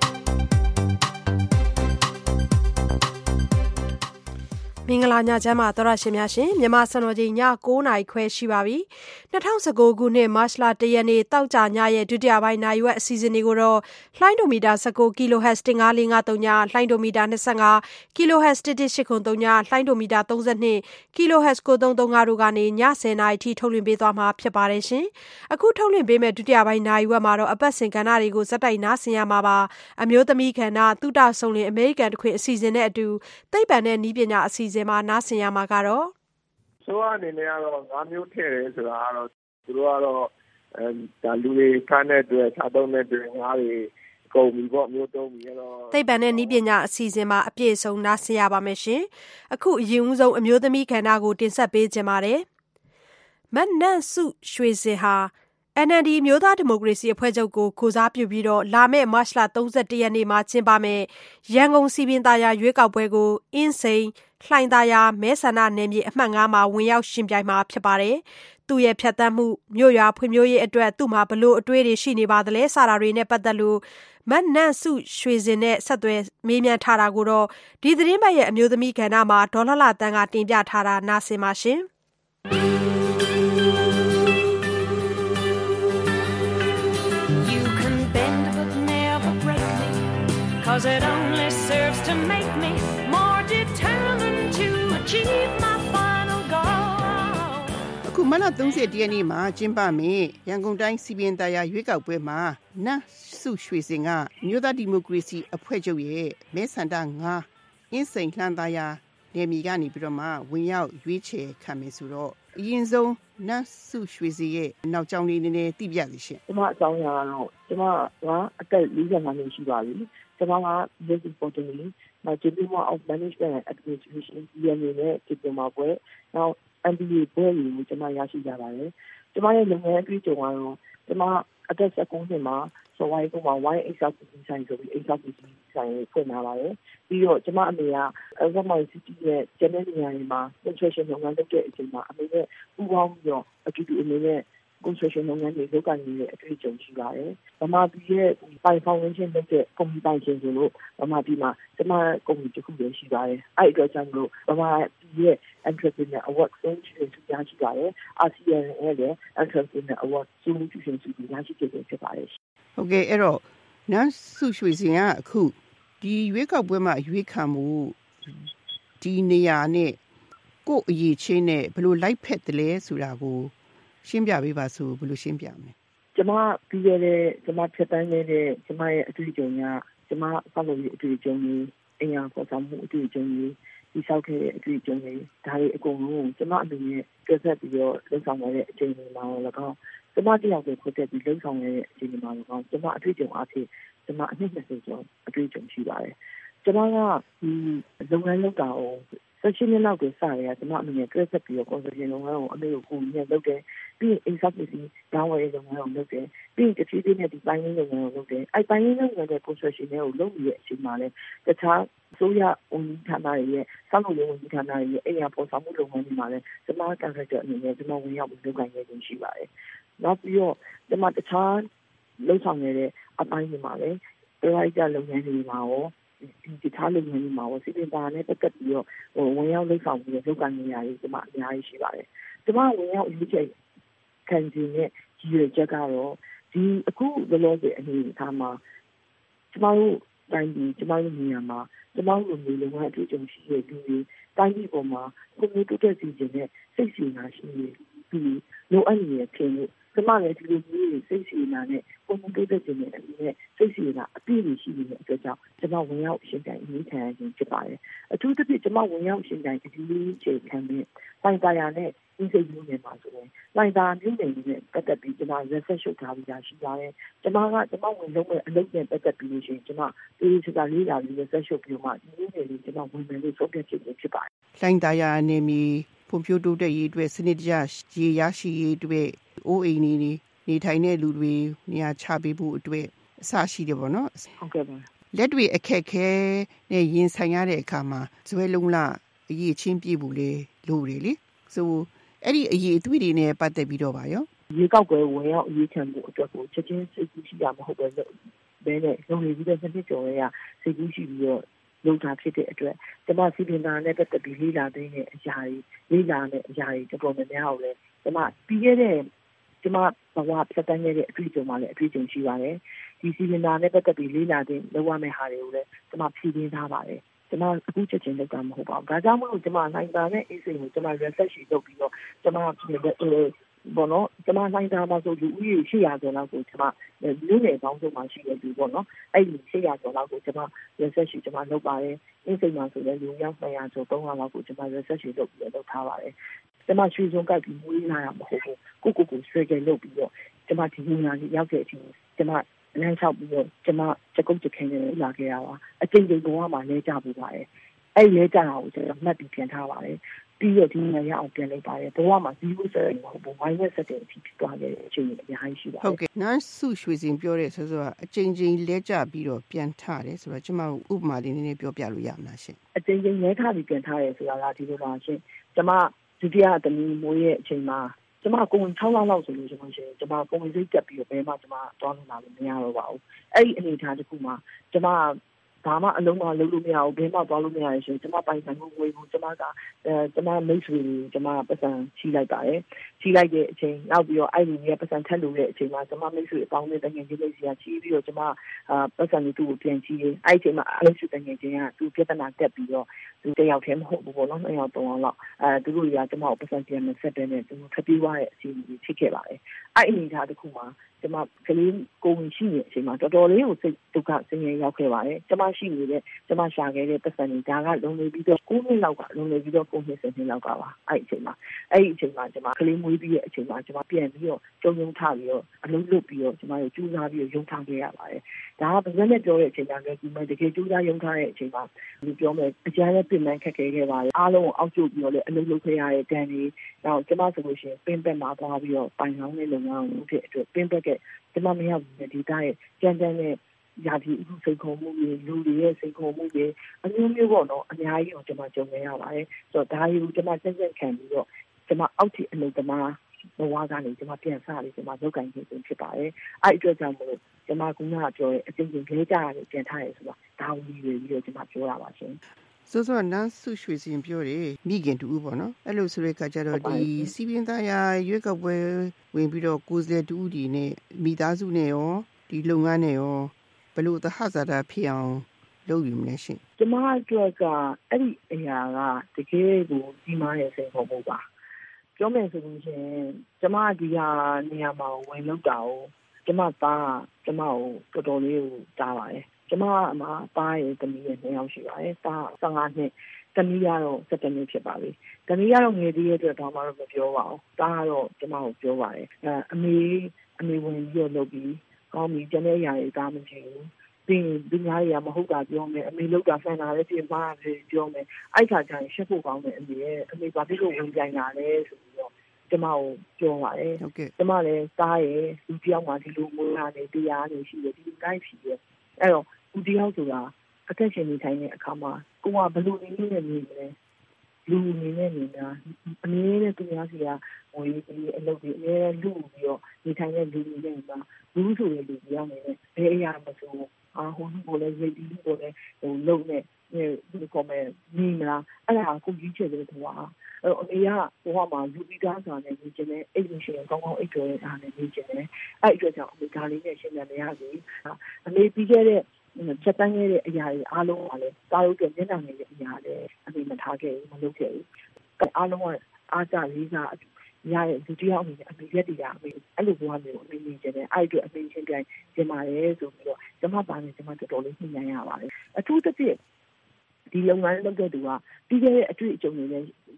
မင်္ဂလာညချမ်းပါသောရရှင်များရှင်မြန်မာစံတော်ချိန်ည၉နာရီခွဲရှိပါပြီ၂၀၁၉ခုနှစ်မတ်လ၁ရက်နေ့တောက်ကြညရဲ့ဒုတိယပိုင်းနိုင်ရွက်အစီအစဉ်တွေကိုတော့လှိုင်းဒိုမီတာ၁၉ kHz ၁၅၄၅၃ညလှိုင်းဒိုမီတာ၂၅ kHz ၁၁၈ခု၃ညလှိုင်းဒိုမီတာ၃၂ kHz ၉၃၃၅တို့ကနေည၁၀နာရီထိထုတ်လွှင့်ပေးသွားမှာဖြစ်ပါတယ်ရှင်အခုထုတ်လွှင့်ပေးမဲ့ဒုတိယပိုင်းနိုင်ရွက်မှာတော့အပတ်စဉ်ကဏ္ဍတွေကိုဇက်တိုက်နားဆင်ရမှာပါအမျိုးသမီးကဏ္ဍသုတဆုံလင်အမေရိကန်တခွင်အစီအစဉ်နဲ့အတူသိပ္ပံနဲ့နည်းပညာအစီအစဉ်မှာနားဆင်ရမှာကတော့ဆိုအနေနဲ့ကတော့ငါးမျိုးထည့်တယ်ဆိုတာကတော့သူတို့ကတော့အဲဒါလူတွေခန်းတဲ့အတွက်ခြားသုံးတဲ့အတွက်ငါးတွေကုန်ပြီပေါ့မျိုးသုံးပြီတော့သိပ္ပံနဲ့နည်းပညာအစီအစဉ်မှာအပြည့်စုံနားဆင်ရပါမယ်ရှင်အခုအရင်ဦးဆုံးအမျိုးသမီးကဏ္ဍကိုတင်ဆက်ပေးခြင်းပါတယ်မတ်နန့်စုရွှေစင်ဟာ အန် အယ် ဒီ မျိုးသားဒီမိုကရေစီအဖွဲ့ချုပ်ကိုကိုစားပြုပြီးတော့လာမယ့်မတ်လ၃၁ရက်နေ့မှာကျင်းပမယ့်ရန်ကုန်စီပင်သာယာရွေးကောက်ပွဲကိုအင်းစိန်လှိုင်သာယာမဲဆန္ဒနယ်မြေအမှတ်၅မှာဝင်ရောက်ရှင်ပြိုင်မှာဖြစ်ပါတယ်။သူ့ရဲ့ဖြတ်သန်းမှုမြို့ရွာဖွံ့ဖြိုးရေးအတွက်သူ့မှာဘလို့အတွေ့အကြုံရှိနေပါသလဲစတာတွေနဲ့ပတ်သက်လို့မတ်နန့်စုရွှေစင်နဲ့ဆက်သွယ်မေးမြန်းထားတာကိုတော့ဒီသတင်းပတ်ရဲ့အမျိုးသမီးကဏ္ဍမှာဒေါ်လှလှတန်းကတင်ပြထားတာနားဆင်ပါရှင်။ Cause it only serves to make me more determined to achieve my final goal အခုမနက်၃၀ရက်နေ့မှာကျင်းပမယ်ရန်ကုန်တိုင်းစီပင်သာယာရွေးကောက်ပွဲမှာနတ်စုရွှေစင်ကမြို့သားဒီမိုကရေစီအဖွဲ့ချုပ်ရဲ့မဲဆန္ဒ၅အင်းစိန်လှန်သာယာနယ်မြေကနေပြီးတော့မှဝင်ရောက်ရွေးချယ်ခံမယ်ဆိုတော့အရင်ဆုံးနတ်စုရွှေစင်ရဲ့နောက်ကြောင်းလေးနည်းနည်းသိပြစီရှင်ကျွန်မအကြောင်းအရာကတော့ကျွန်မကအသက်၄၅နှစ်ရှိပါပြီကျွန်မက Business Importantly my Diploma of Management and Administration ဒီအနေနဲ့ Diploma ပွဲ နောက် M B A ပွဲကိုကျွန်မရရှိကြပါတယ်ကျွန်မရဲ့လုပ်ငန်းအတွေ့အကြုံကတော့ကျွန်မအသက်၁၉နှစ်မှာစော်ဝိုင်းကမှ wine executive design ဆိုပြီး executive design ကိုဖွင့်လာပါတယ်ပြီးတော့ကျွန်မအမေက Alzheimer City ရဲ့ကျန်းမာရေးနေရာတွေမှာ construction လုပ်ငန်းလုပ်တဲ့အချိန်မှာအမေနဲ့ပူးပေါင်းပြီးတော့အတူတူအမေနဲ့ construction လုပ်ငန်းတွေလုပ်ကိုင်နေတဲ့အတွေ့အကြုံရှိပါတယ်။ဗမာပြည်ရဲ့ပိုင်ဖောင်ဒေးရှင်းလုပ်တဲ့ကုမ္ပဏီပိုင်ရှင်ဆိုလို့ဗမာပြည်မှာကျွန်မကုမ္ပဏီတစ်ခုလည်းရှိပါတယ်။အဲ့အတွက်ကြောင့်လို့ဗမာပြည်ရဲ့ Entrepreneur Award ဆုံးဖြတ်သူရရှိပါတယ်။ အာဆီယံရဲ့လည်း Entrepreneur Award ဆုံးဖြတ်သူရရှိခဲ့ဖြစ်ပါတယ်။ဟုတ်ကဲ့အဲ့တော့နန်းစုရွှေစင်ကအခုဒီရွေးကောက်ပွဲမှာရွေးခံမှုဒီနေရာနဲ့ကို့အရေးချင်းနဲ့ဘယ်လိုလိုက်ဖက်တယ်လဲဆိုတာကိုရှင်းပြပေးပါဆိုဘယ်လိုရှင်းပြမလဲကျွန်မပြီးခဲ့တဲ့ကျွန်မဖြတ်တန်းနေတဲ့ကျွန်မရဲ့အတွေ့အကြုံကကျွန်မဆောက်လုပ်ရေးအတွေ့အကြုံတွေအင်အားပေါ်ဆောင်မှုအတွေ့အကြုံတွေဒီဆောက်ခဲ့တဲ့အတွေ့အကြုံတွေဒါတွေအကုန်လုံးကျွန်မအနေနဲ့ပြတ်သက်ပြီးတော့လုံဆောင်ရတဲ့အချိန်တွေမှာတော့၎င်းကျွန်မတယောက်ကိုဖွင့်သက်ပြီးလုံဆောင်ရတဲ့အချိန်တွေမှာ၎င်းကျွန်မအတွေ့အကြုံအဖြစ်ကျွန်မအနှစ်၂၀ကျော်အတွေ့အကြုံရှိပါတယ်ကျွန်မကဒီလုပ်ငန်းလုပ်တာကိုဆက်ရှိနေတော့ကိုစရကျွန်မအနေနဲ့ပြည့်စုံပြီးတော့ construction လုပ်ငန်းကိုအမေကိုကိုကြီးနဲ့လုပ်တယ်ပြီးရင် executive တောင်းဝယ်လုပ်ငန်းကိုလုပ်တယ်ပြီးရင်တဖြည်းဖြည်းနဲ့ဒီပိုင်းရင်းလုပ်ငန်းကိုလုပ်တယ်အဲ့ပိုင်းရင်းလုပ်ငန်းတဲ့ construction တွေကိုလုပ်နေတဲ့အချိန်မှာလည်းတခြားဆိုရဝန်ကြီးဌာနတွေရဲ့ဆောက်လုပ်ရေးဝန်ကြီးဌာနတွေရဲ့အိမ်ယာပေါ်ဆောင်မှုလုပ်ငန်းတွေမှာလည်းကျွန်မ contractor အနေနဲ့ကျွန်မဝင်ရောက်ပြီးလုပ်ကိုင်နေခြင်းရှိပါတယ်နောက်ပြီးတော့ကျွန်မတခြားလုပ်ဆောင်နေတဲ့အပိုင်းတွေမှာလည်းပရိုက်တာလုပ်ငန်းတွေမှာရောဒီတခြားလုပ်ငန်းတွေမှာရောစီပင်တာနဲ့ပတ်သက်ပြီးတော့ဟိုဝင်ရောက်လုပ်ဆောင်ပြီးလုပ်ကိုင်နေရတယ်ကျွန်မအများကြီးရှိပါတယ်ကျွန်မဝင်ရောက်ရွေးချယ်ခံခြင်းနဲ့ကြီးရချက်ကတော့ဒီအခုလောလောဆယ်အနေအထားမှာကျွန်မတို့တိုင်းပြည်ကျွန်မတို့နေရာမှာကျွန်မတို့လူလူငန်းအတွေ့အကြုံရှိတဲ့လူတွေတိုင်းပြည်ပေါ်မှာကိုယ်ကိုတိုးတက်စီခြင်းနဲ့စိတ်စီနာရှိနေပြီးလိုအပ်နေတဲ့ခြင်းလို့ကျွန်မလည်းဒီလိုမျိုးစိတ်စီနာနဲ့ကိုယ်ကိုတိုးတက်ခြင်းနဲ့အနေနဲ့စိတ်စီနာအပြည့်ရှိနေတဲ့အတွက်ကြောင့်ကျွန်မဝင်ရောက်ရှင်တိုင်းအရေးခံရခြင်းဖြစ်ပါတယ်အထူးသဖြင့်ကျွန်မဝင်ရောက်ရှင်တိုင်းအဒီလေးချိန်ခံပြီးပိုင်ပါရနဲ့အင်းစိတ်မျိုးနယ်မှာဆိုရင်လိုက်တာမျိုးနယ်နဲ့ပတ်သက်ပြီးကျွန်မ research လုပ်ထားပြီးသားရှိပါတယ်ကျွန်မကကျွန်မဝင်လုံးမဲ့အလုပ်နဲ့ပတ်သက်ပြီးလို့ရှိရင်ကျွန်မဒီစကားလေးလာပြီး research လုပ်ပြီးမှဒီမျိုးနယ်လေးကျွန်မဝင်မယ်လို့ဆုံးဖြတ်ချက်ဖြစ်ပါတယ်လိုင်းသားရအနေမီဖွံ့ဖြိုးတိုးတက်ရေးအတွက်စနစ်တကျရေရရှိရေးအတွက်အိုးအိမ်နေနေထိုင်တဲ့လူတွေနေရာချပေးဖို့အတွက်အစရှိတယ်ပေါ့နော်ဟုတ်ကဲ့ပါလက်တွေအခက်ခဲနဲ့ရင်ဆိုင်ရတဲ့အခါမှာဇွဲလုံးလအရေးချင်းပြဖို့လေလိုတယ်လေဆိုအဲ့ဒီအရေးအသွေးတွေနဲ့ပတ်သက်ပြီးတော့ပါရောရေကောက်ွယ်ဝင်ရောက်အရေးချမ်းဖို့အတွက်ကိုချက်ချင်းစိတ်ကူးရှိရမှာဟုတ်ပဲဘဲနဲ့လုံနေပြီးတော့နှစ်ကျော်ရစိတ်ကူးရှိပြီးတော့လုံတာဖြစ်တဲ့အတွက်ကျွန်မစီပင်သားနဲ့ပတ်သက်ပြီးလေးလာတဲ့အရာတွေလေးလာတဲ့အရာတွေတော်တော်များများကိုလည်းကျွန်မပြီးခဲ့တဲ့ကျွန်မဘဝဖြတ်တန်းခဲ့တဲ့အတွေ့အကြုံမှလည်းအတွေ့အကြုံရှိပါတယ်ဒီစီပင်သားနဲ့ပတ်သက်ပြီးလေးလာတဲ့လောက်ရမယ့်ဟာတွေကိုလည်းကျွန်မဖြည့်တင်းထားပါတယ်ကျွန်မအခုချက်ချင်းလုပ်တာမဟုတ်ပါဘူးဒါကြောင့်မလို့ကျွန်မနိုင်တာနဲ့အေးစိမ်ကိုကျွန်မ research လုပ်ပြီးတော့ကျွန်မဘောနော်ကျွန်မနိုင်တာမှာဆိုလူဦးရေ၈ရာကျော်လောက်ကိုကျွန်မလူငယ်ပေါင်းစုံမှာရှိတဲ့လူပေါ့နော်အဲ့ဒီ၈ရာကျော်လောက်ကိုကျွန်မ research ကျွန်မလုပ်ပါတယ်အေးစိမ်မှာဆိုလည်းလူရောက်၂ရာကျော်၃ရာလောက်ကိုကျွန်မ research လုပ်ပြီးတော့လုပ်ထားပါတယ်ကျွန်မရွှေစုံကပ်ပြီးမွေးလာတာမဟုတ်ဘူးကိုကိုကိုဆွဲကြလုပ်ပြီးတော့ကျွန်မဒီနေရာကြီးရောက်တဲ့အချိန်ကျွန်မလမ်းလျှောက်ပြီးတော့ကျွန်မစကုတ်ချခင်နေလာခဲ့ရပါအချိန်ချင်းဘဝမှာလဲကြပူပါတယ်အဲ့လဲကြတာကိုကျွန်တော်မှတ်ပြီးပြန်ထားပါတယ်ပြီးတော့ဒီနေရာအောင်ပြန်လိုက်ပါတယ်ဘဝမှာဇီးရိုးဆက်မဟုတ်ဘူး minus ဆက်တဲ့အဖြစ်ဖြစ်သွားခဲ့တဲ့အချိန်ကြီးအများကြီးရှိပါတယ်ဟုတ်ကဲ့နန်းစုရွှေစင်ပြောတဲ့ဆိုဆိုအချိန်ချင်းလဲကြပြီးတော့ပြန်ထားတယ်ဆိုတော့ကျွန်မဥပမာလေးနည်းနည်းပြောပြလို့ရမလားရှင်အချိန်ချင်းလဲထားပြီးပြန်ထားတယ်ဆိုတာကဒီလိုပါရှင်ကျွန်မဒုတိယသမီးမွေးရဲ့အချိန်မှာကျွန်မကိုယ်၆လလောက်ဆိုလို့ကျွန်မရှင်ကျွန်မကိုယ်စိတ်တက်ပြီးတော့ဘယ်မှကျွန်မသွားလို့လာလို့မရတော့ပါဘူးအဲ့ဒီအနေအထားတစ်ခုမှာကျွန်မဘာမှအလုံးမလုံးလို့မရဘူးဘယ်မှသွားလို့မရရရှင်ကျွန်မပိုင်ဆိုင်မှုငွေကိုကျွန်မကအဲကျွန်မမိတ်ဆွေတွေကျွန်မပတ်စံချီလိုက်ပါတယ်ချီလိုက်တဲ့အချိန်နောက်ပြီးတော့အဲ့ဒီကြီးပတ်စံထက်လို့တဲ့အချိန်မှာကျွန်မမိတ်ဆွေအပေါင်းနဲ့တကယ်ကြီးလေးစီကချီပြီးတော့ကျွန်မအာပတ်စံတွေသူ့ကိုပြန်ချီရေးအဲ့ဒီအချိန်မှာအဲ့ဒီတကယ်ကြီးကသူပြဿနာတက်ပြီးတော့သူတယောက်တည်းမဟုတ်ဘူးပေါ့နော်နှစ်ယောက်သုံးယောက်လောက်အဲသူတို့တွေကကျွန်မကိုပတ်စံပြန်မဆက်တဲ့နဲ့သူတို့ထပ်ပြီးသွားတဲ့အချိန်ကြီးဖြစ်ခဲ့ပါတယ်အဲ့ဒီအနေအထားတစ်ခုမှာကျွန်မကလေးကိုဝင်ရှိနေတဲ့အချိန်မှာတော်တော်လေးကိုစိတ်ဒုက္ခဆင်းရဲရောက်ခဲ့ပါတယ်ကျွန်မရှိနေတဲ့ကျွန်မရှာခဲ့တဲ့ပတ်စံတွေဒါကလုံနေပြီးတော့ကိုးနှစ်လောက်ကလုံနေပြီးတော့ကိုးနှစ်ဆယ်နှစ်လောက်ကပါအဲ့ဒီအချိန်မှာအဲ့ဒီအချိန်မှာကျွန်မကလေးမွေးပြီးတဲ့အချိန်မှာကျွန်မပြန်ပြီးတော့ကြုံကြုံထပြီးတော့အလုံးလွတ်ပြီးတော့ကျွန်မတို့ကြိုးစားပြီးတော့ရုံထားခဲ့ရပါတယ်ဒါကဘယ်နဲ့ပြောတဲ့အချိန်ကလည်းဒီမှာတကယ်ကြိုးစားရုံထားတဲ့အချိန်မှာဒီပြောမယ်အကြမ်းနဲ့ပြင်ပန်းခက်ခဲခဲ့ပါတယ်အားလုံးကိုအောက်ကျပြီးတော့လည်းအလုံးလုပ်ခဲ့ရတဲ့တန်တွေနောက်ကျွန်မဆိုလို့ရှိရင်ပင်းပက်မှာသွားပြီးတော့ပိုင်ဆောင်တဲ့လုပ်ငန်းကိုလုပ်တဲ့အတွက်ပင်းပက်ကကျွန်မမရဘူးဒီတိုင်းရဲ့ကြမ်းကြမ်းနဲ့ရာသီဥတုစိတ်ခုံမှုတွေလူတွေရဲ့စိတ်ခုံမှုတွေအမျိုးမျိုးပေါ့နော်အများကြီးကိုကျွန်မကြုံနေရပါတယ်ဆိုတော့ဒါကြီးကိုကျွန်မစက်စက်ခံပြီးတော့ကျွန်မအောက်ထိအလုပ်သမားဘဝကနေကျွန်မပြန်စားပြီးကျွန်မလုပ်ကိုင်နေခြင်းဖြစ်ပါတယ်အဲ့အတွက်ကြောင့်မလို့ကျွန်မကကပြောရဲ့အချင်းချင်းလဲကြရတယ်ပြန်ထားရဆိုတော့ဒါဝင်ပြီးပြီးတော့ကျွန်မပြောတာပါရှင်ဆိုဆိုနန်းစုရွှေစင်ပြောတယ်မိခင်တူပေါ့နော်အဲ့လိုဆိုတဲ့အခါကျတော့ဒီစီပင်သားရရွေးကောက်ပွဲဝင်ပြီးတော့ကိုယ်စားလှယ်တူဒီနဲ့မိသားစုနဲ့ရောဒီလုပ်ငန်းနဲ့ရောဘယ်လိုသဟဇာတာဖြစ်အောင်လုပ်ယူမလဲရှင်ကျမအတွက်ကအဲ့ဒီအရာကတကယ်ကိုဒီမားရဲ့စိန်ခေါ်မှုပါပြောမယ်ဆိုလို့ရှိရင်ကျမဒီဟာနေရာမှာဝင်လောက်တာကိုကျမသားကျမကိုတော်တော်လေးကိုတားပါတယ်ကျမအမသားရဲ့တမီးရဲ့နှစ်ယောက်ရှိပါတယ်သား၁၅နှစ်တမီးကတော့၁၇နှစ်ဖြစ်ပါပြီတမီးကတော့ငယ်သေးတဲ့အတွက်တော့မှတော့မပြောပါဘူးသားကတော့ကျမကိုပြောပါတယ်အဲအမေအမေဝင်ပြီးတော့လုပ်ပြီးကောင်းပြီကျန်တဲ့အရာတွေသားမရှိဘူးပြီးဒီညာရမဟုတ်တာပြောမယ်အမေလောက်တာဆန်တာလည်းပြင်ပါလေပြောမယ်အဲ့ခါကျရင်ရှက်ဖို့ကောင်းတယ်အမေရဲ့အမေဘာဖြစ်လို့ဝင်ကြိုင်တာလဲဆိုပြီးတော့ကျမကိုပြောပါတယ်ဟုတ်ကဲ့ကျမလည်းသားရဲ့လူတယောက်မှဒီလိုမွေးလာနေတရားနေရှိတယ်ဒီတိုင်းရှိတယ်အဲ့တော့လူတယောက်ဆိုတာအသက်ရှင်နေထိုင်တဲ့အခါမှာကိုကဘယ်လိုနေနေနေလဲလူနေနေနေတာအမြဲတမ်းသူများစီကဟိုဒီအလုပ်တွေအမြဲတမ်းလူပြီးတော့နေထိုင်တဲ့လူတွေနေတာလူဆိုတဲ့လူတယောက်နေနဲ့ဘယ်အရာမဆိုအာဟိုကိုလည်းရိတ်ပြီးကိုလည်းဟိုလုံနဲ့ဒီကောမယ်နေမလားအဲ့ဒါကိုကြီးချင်တယ်ကွာအဲ့တော့အမေကဘဝမှာလူပြီးသားဆိုတာနဲ့နေချင်တယ်အိတ်ရှင်ကောင်းကောင်းအိတ်တော်ရဲ့အားနဲ့နေချင်တယ်အဲ့အတွက်ကြောင့်အမေဒါလေးနဲ့ရှင်းပြမရဘူးအမေပြီးခဲ့တဲ့ချက်တန်းခဲ့တဲ့အရာတွေအားလုံးကလည်းတာရုပ်တဲ့မျက်နှာငယ်တဲ့အရာတွေအမေမထားခဲ့ဘူးမလုပ်ခဲ့ဘူးအားလုံးကအားကြလေးစားရရဲ့လူတယောက်အနေနဲ့အမေရက်တည်တာအမေအဲ့လိုဘဝမျိုးအမေနေချင်တယ်အဲ့အတွက်အမေချင်းပြန်ကျင်ပါတယ်ဆိုပြီးတော့ကျမပါနေကျမတော်တော်လေးညှိနှိုင်းရပါတယ်အထူးသဖြင့်ဒီလုပ်ငန်းလုပ်တဲ့သူကပြီးခဲ့တဲ့အတွေ့အကြုံတွေနဲ့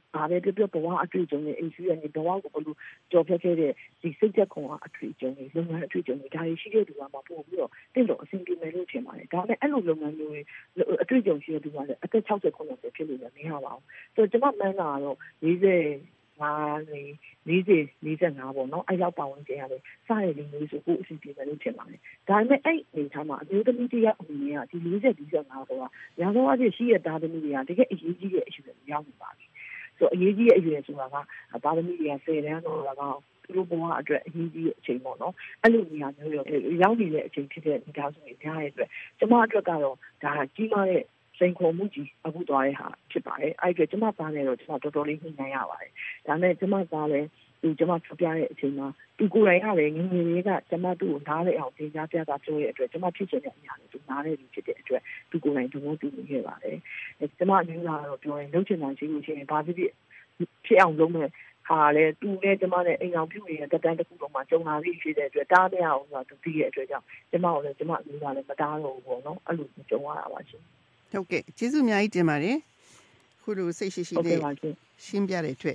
ဘာပဲပြောပြောဘဝအတွေ့အကြုံတွေ experience တွေဘဝကိုဘယ်လိုကြော်ဖြတ်ခဲ့တဲ့ဒီစိတ်သက်ခွန်အားအတွေ့အကြုံတွေလုပ်ငန်းအတွေ့အကြုံတွေဒါတွေရှိတဲ့သူကမှပို့ပြီးတော့တင့်တော်အဆင်ပြေမယ်လို့ထင်ပါတယ်ဒါပေမဲ့အဲ့လိုလုပ်ငန်းမျိုးတွေအတွေ့အကြုံရှိတဲ့သူကလည်းအသက်၆၀ ၇၀ဖြစ်လို့လည်းမရပါဘူးဆိုတော့ကျွန်မမှန်းတာကတော့၄၀ငါးနေ၄၀ ၄၅ပေါ့နော်အဲ့လောက်ပါဝင်ကြရတယ်စရည်လေးမျိုးဆိုကိုအစီအပြေမယ်လို့ထင်ပါတယ်ဒါပေမဲ့အဲ့ဒီထားမှာအမျိုးသမီးတယောက်အနေနဲ့ကဒီ၄၀ ၄၅ပေါ့ကရာဇဝအဖြစ်ရှိရသားသမီးတွေကတကယ်အရေးကြီးတဲ့အရွယ်ရောက်နေပါပြီဆိုအရေးကြီးတဲ့အရွယ်ဆိုတာကသားသမီးတွေကဆယ်တန်းတော့၎င်းသူတို့ဘဝအတွက်အရေးကြီးတဲ့အချိန်ပေါ့နော်အဲ့လိုနေရာမျိုးရောက်နေတဲ့အချိန်ဖြစ်တဲ့ဒီကားဆိုရင်ကြားရတဲ့အတွက်ကျမအတွက်ကတော့ဒါကြီးမားတဲ့စိန်ခေါ်မှုကြီးအခုသွားတဲ့ဟာဖြစ်ပါတယ်အဲ့ဒီကျမသားနဲ့တော့ကျမတော်တော်လေးညှိနှိုင်းရပါတယ်ဒါနဲ့ကျမသားလည်းသူကျမပြပြတဲ့အချိန်မှာသူကိုယ်တိုင်ကလည်းငငယ်လေးကကျမသူ့ကိုနားလေအောင်သင်ကြားပြတာပြောရတဲ့အတွက်ကျမဖြစ်ချင်တဲ့အရာတွေသူနားလေပြီးဖြစ်တဲ့အတွက်သူကိုယ်တိုင်သဘောတူနေခဲ့ပါတယ်ကျမအမျိုးသားကတော့ပြောရင်လုပ်ချင်တာရှိလို့ရှိရင်ဘာဖြစ်ဖြစ်ဖြစ်အောင်လုပ်မယ်ဟာလေသူနဲ့ကျမနဲ့အိမ်အောင်ပြုနေတဲ့တက်တန်းတစ်ခုလုံးမှာကြုံလာပြီးဖြစ်တဲ့အတွက်တားမရအောင်ဆိုတာသူသိရဲ့အတွက်ကြောင့်ကျမကိုလည်းကျမအမျိုးသားလည်းမတားတော့ဘူးပေါ့နော်အဲ့လိုကြုံရတာပါရှင်ဟုတ်ကဲ့ကျေးဇူးအများကြီးတင်ပါတယ်ခုလိုစိတ်ရှိရှိနဲ့ရှင်းပြတဲ့အတွက်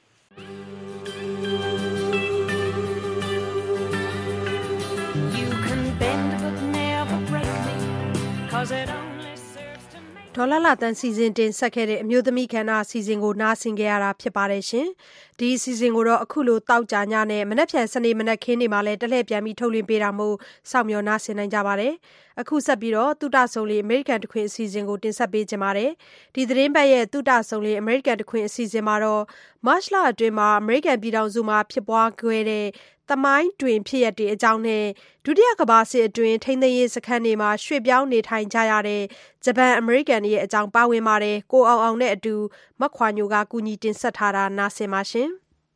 You can bend but never break me cause it only serves to make ဒေါ်လာလာတန်စီစဉ်တင်ဆက်ခဲ့တဲ့အမျိုးသမီးခန္ဓာအစီအစဉ်ကိုနားဆင်ကြရတာဖြစ်ပါတယ်ရှင်ဒီအစီအစဉ်ကိုတော့အခုလိုတောက်ကြညနဲ့မနက်ဖြန်စနေမနက်ခင်းနေမှာလဲတလှည့်ပြန်ပြီးထုတ်လွှင့်ပေးတာမို့စောင့်မျှော်နားဆင်နိုင်ကြပါတယ်အခုဆက်ပြီးတော့တုဒဆုံလေးအမေရိကန်တခွင်အစီအစဉ်ကိုတင်ဆက်ပေးကြပါမယ်ဒီသတင်းပတ်ရဲ့တုဒဆုံလေးအမေရိကန်တခွင်အစီအစဉ်မှာတော့မတ်လအတွင်းမှာအမေရိကန်ပြည်ထောင်စုမှာဖြစ်ပွားခဲ့တဲ့သမိုင်းတွင်ဖြစ်ရတဲ့အကြောင်းနဲ့ဒုတိယကမ္ဘာစစ်အတွင်းထိန်းသိမ်းရေးစခန်းတွေမှာရွှေ့ပြောင်းနေထိုင်ကြရတဲ့ဂျပန်အမေရိကန်တွေရဲ့အကြောင်းပါဝင်ပါတယ်ကိုအောင်အောင်နဲ့အတူမခွာညိုကကူညီတင်ဆက်ထားတာနားဆင်ပါရှင်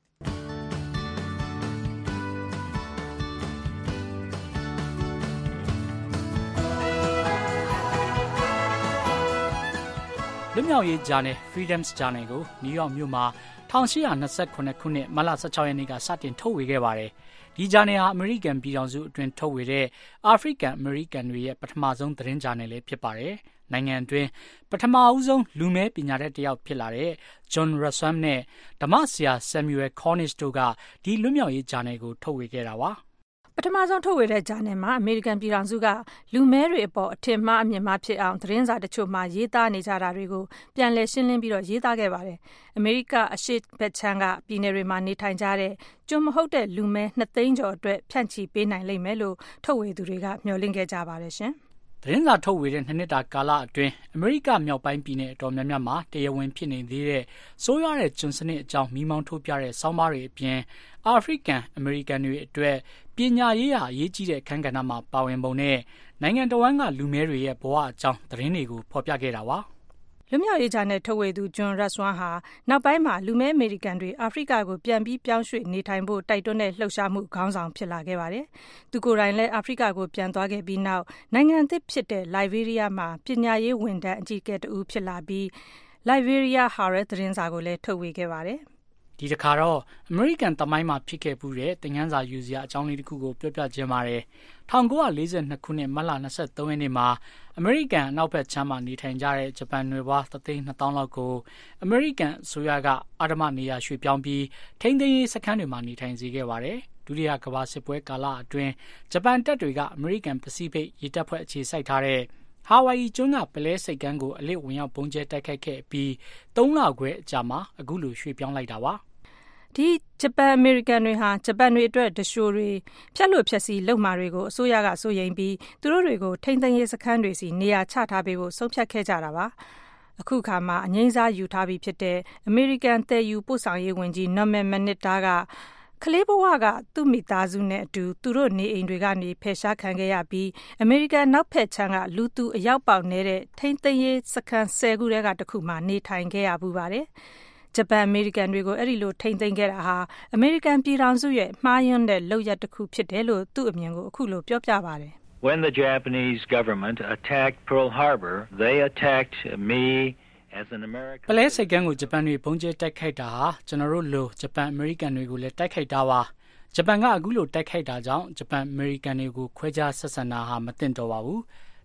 လွတ်မြောက်ရေးဂျာနယ် Freedom's Journal ကိုနယူးယောက်မြို့မှာ၁၈၂၇ခုနှစ်မတ်လ၁၆ရက်နေ့ကစတင်ထုတ်ဝေခဲ့ပါတယ်။ဒီဂျာနယ်ဟာအမေရိကန်ပြည်ထောင်စုအတွင်းထုတ်ဝေတဲ့အာဖရိကန်အမေရိကန်တွေရဲ့ပထမဆုံးသတင်းဂျာနယ်လည်းဖြစ်ပါတယ်။နိုင်ငံအတွင်းပထမအဆုံးလူမဲပညာတတ်တစ်ယောက်ဖြစ်လာတဲ့ John Rassam နဲ့ဓမ္မဆရာ Samuel Cornish တို့ကဒီလွတ်မြောက်ရေးဂျာနယ်ကိုထုတ်ဝေခဲ့တာပါ။ပထမဆုံးထုတ်ဝေတဲ့ဂျာနယ်မှာအမေရိကန်ပြည်ထောင်စုကလူမဲတွေအပေါ်အထင်မှားအမြင်မှားဖြစ်အောင်သတင်းစာတချို့မှာရေးသားနေကြတာတွေကိုပြန်လည်ရှင်းလင်းပြီးတော့ရေးသားခဲ့ပါတယ်။အမေရိကအရှေ့ဘက်ခြမ်းကပြည်နယ်တွေမှာနေထိုင်ကြတဲ့ကျွန်းမဟုတ်တဲ့လူမဲနှစ်သိန်းကျော်အတွက်ဖြန့်ချီပေးနိုင်လိမ့်မယ်လို့ထုတ်ဝေသူတွေကမျှော်လင့်ခဲ့ကြပါတယ်ရှင်။သတင်းစာထုတ်ဝေတဲ့နှစ်နှစ်တာကာလအတွင်းအမေရိကမြောက်ပိုင်းပြည်နယ်အတော်များများမှာတရားဝင်ဖြစ်နေသေးတဲ့ဆိုးရွားတဲ့ကျွန်စနစ်အကြောင်းမိမောင်းထိုးပြတဲ့ဆောင်းပါးတွေအပြင်အာဖရိကန်အမေရိကန်တွေအတွက်ပညာရေးရာအရေးကြီးတဲ့အခန်းကဏ္ဍမှာပါဝင်ပုံနဲ့နိုင်ငံတော်ဝန်ကလူမဲတွေရဲ့ဘဝအကြောင်းသတင်းတွေကိုဖော်ပြခဲ့တာပါလွတ်မြောက်ရေးဂျာနယ်ထုတ်ဝေသူဂျွန်ရက်ဆွမ်ဟာနောက်ပိုင်းမှာလူမဲအမေရိကန်တွေအာဖရိကကိုပြန်ပြီးပြောင်းရွှေ့နေထိုင်ဖို့တိုက်တွန်းတဲ့လှုပ်ရှားမှုခေါင်းဆောင်ဖြစ်လာခဲ့ပါတယ်။သူကိုယ်တိုင်လည်းအာဖရိကကိုပြန်သွားခဲ့ပြီးနောက်နိုင်ငံသစ်ဖြစ်တဲ့လိုက်ဗေးရီးယားမှာပညာရေးဝန်ထမ်းအကြီးအကဲတဦးဖြစ်လာပြီးလိုက်ဗေးရီးယားဟာရက်သတင်းစာကိုလည်းထုတ်ဝေခဲ့ပါတယ်။ဒီတစ်ခါတော့အမေရိကန်သမိုင်းမှာဖြစ်ခဲ့မှုတဲ့သင်ခန်းစာယူစရာအကြောင်းလေးတစ်ခုကိုပြောပြခြင်းပါတယ်။၁၉၄၂ခုနှစ်မတ်လ၂၃ရက်နေ့မှာအမေရိကန်အနောက်ဘက်ခြမ်းမှာနေထိုင်ကြတဲ့ဂျပန်နွယ်ဖွားတစ်သိန်းနှစ်သောင်းလောက်ကိုအမေရိကန်အစိုးရကအဓမ္မနေရာရွှေ့ပြောင်းပြီးထိန်းသိမ်းရေးစခန်းတွေမှာနေထိုင်စေခဲ့ပါတယ်။ဒုတိယကမ္ဘာစစ်ပွဲကာလအတွင်းဂျပန်တပ်တွေကအမေရိကန်ပစိဖိတ်ရေတပ်ဖွဲ့အခြေစိုက်ထားတဲ့ဟာဝိုင်ယီကျွန်းကပလဲစိတ်ကမ်းကိုအလစ်ဝင်ရောက်ပုံကျဲတိုက်ခိုက်ခဲ့ပြီးသုံးလခွဲအကြာမှာအခုလိုရွှေ့ပြောင်းလိုက်တာပါဒီဂျပန်အမေရိကန်တွေဟာဂျပန်တွေအတွက်ဒရှိုတွေဖြတ်လို့ဖြတ်စီလုံမာတွေကိုအစိုးရကစိုးရိမ်ပြီးသူတို့တွေကိုထိန်းသိမ်းရေးစခန်းတွေစီနေရာချထားပေးဖို့ဆုံးဖြတ်ခဲ့ကြတာပါအခုခါမှာအငိမ့်စားယူထားပြီးဖြစ်တဲ့အမေရိကန်တည်ယူပို့ဆောင်ရေးဝန်ကြီးနော်မန်မနစ်တာကကလေးဘဝကသူ့မိသားစုနဲ့အတူသူတို့နေအိမ်တွေကနေဖယ်ရှားခံခဲ့ရပြီးအမေရိကန်နောက်ဖက်ခြမ်းကလူသူအရောက်ပေါက်နေတဲ့ထိန်းသိမ်းရေးစခန်းဆယ်ခုထဲကတစ်ခုမှာနေထိုင်ခဲ့ရပူပါတယ်ဂျပန်အမေရိကန်တွေကိုအဲ့ဒီလိုထိန်းသိမ်းခဲ့တာဟာအမေရိကန်ပြည်ထောင်စုရဲ့မှားယွင်းတဲ့လုပ်ရပ်တစ်ခုဖြစ်တယ်လို့သူ့အမြင်ကိုအခုလိုပြောပြပါတယ် When the Japanese government attacked Pearl Harbor, they attacked me as an American. ပလဲစိတ်ကမ်းကိုဂျပန်တွေပုံကျဲတိုက်ခိုက်တာဟာကျွန်တော်တို့လိုဂျပန်အမေရိကန်တွေကိုလည်းတိုက်ခိုက်တာပါဂျပန်ကအခုလိုတိုက်ခိုက်တာကြောင့်ဂျပန်အမေရိကန်တွေကိုခွဲခြားဆက်ဆံတာဟာမသင့်တော်ပါဘူး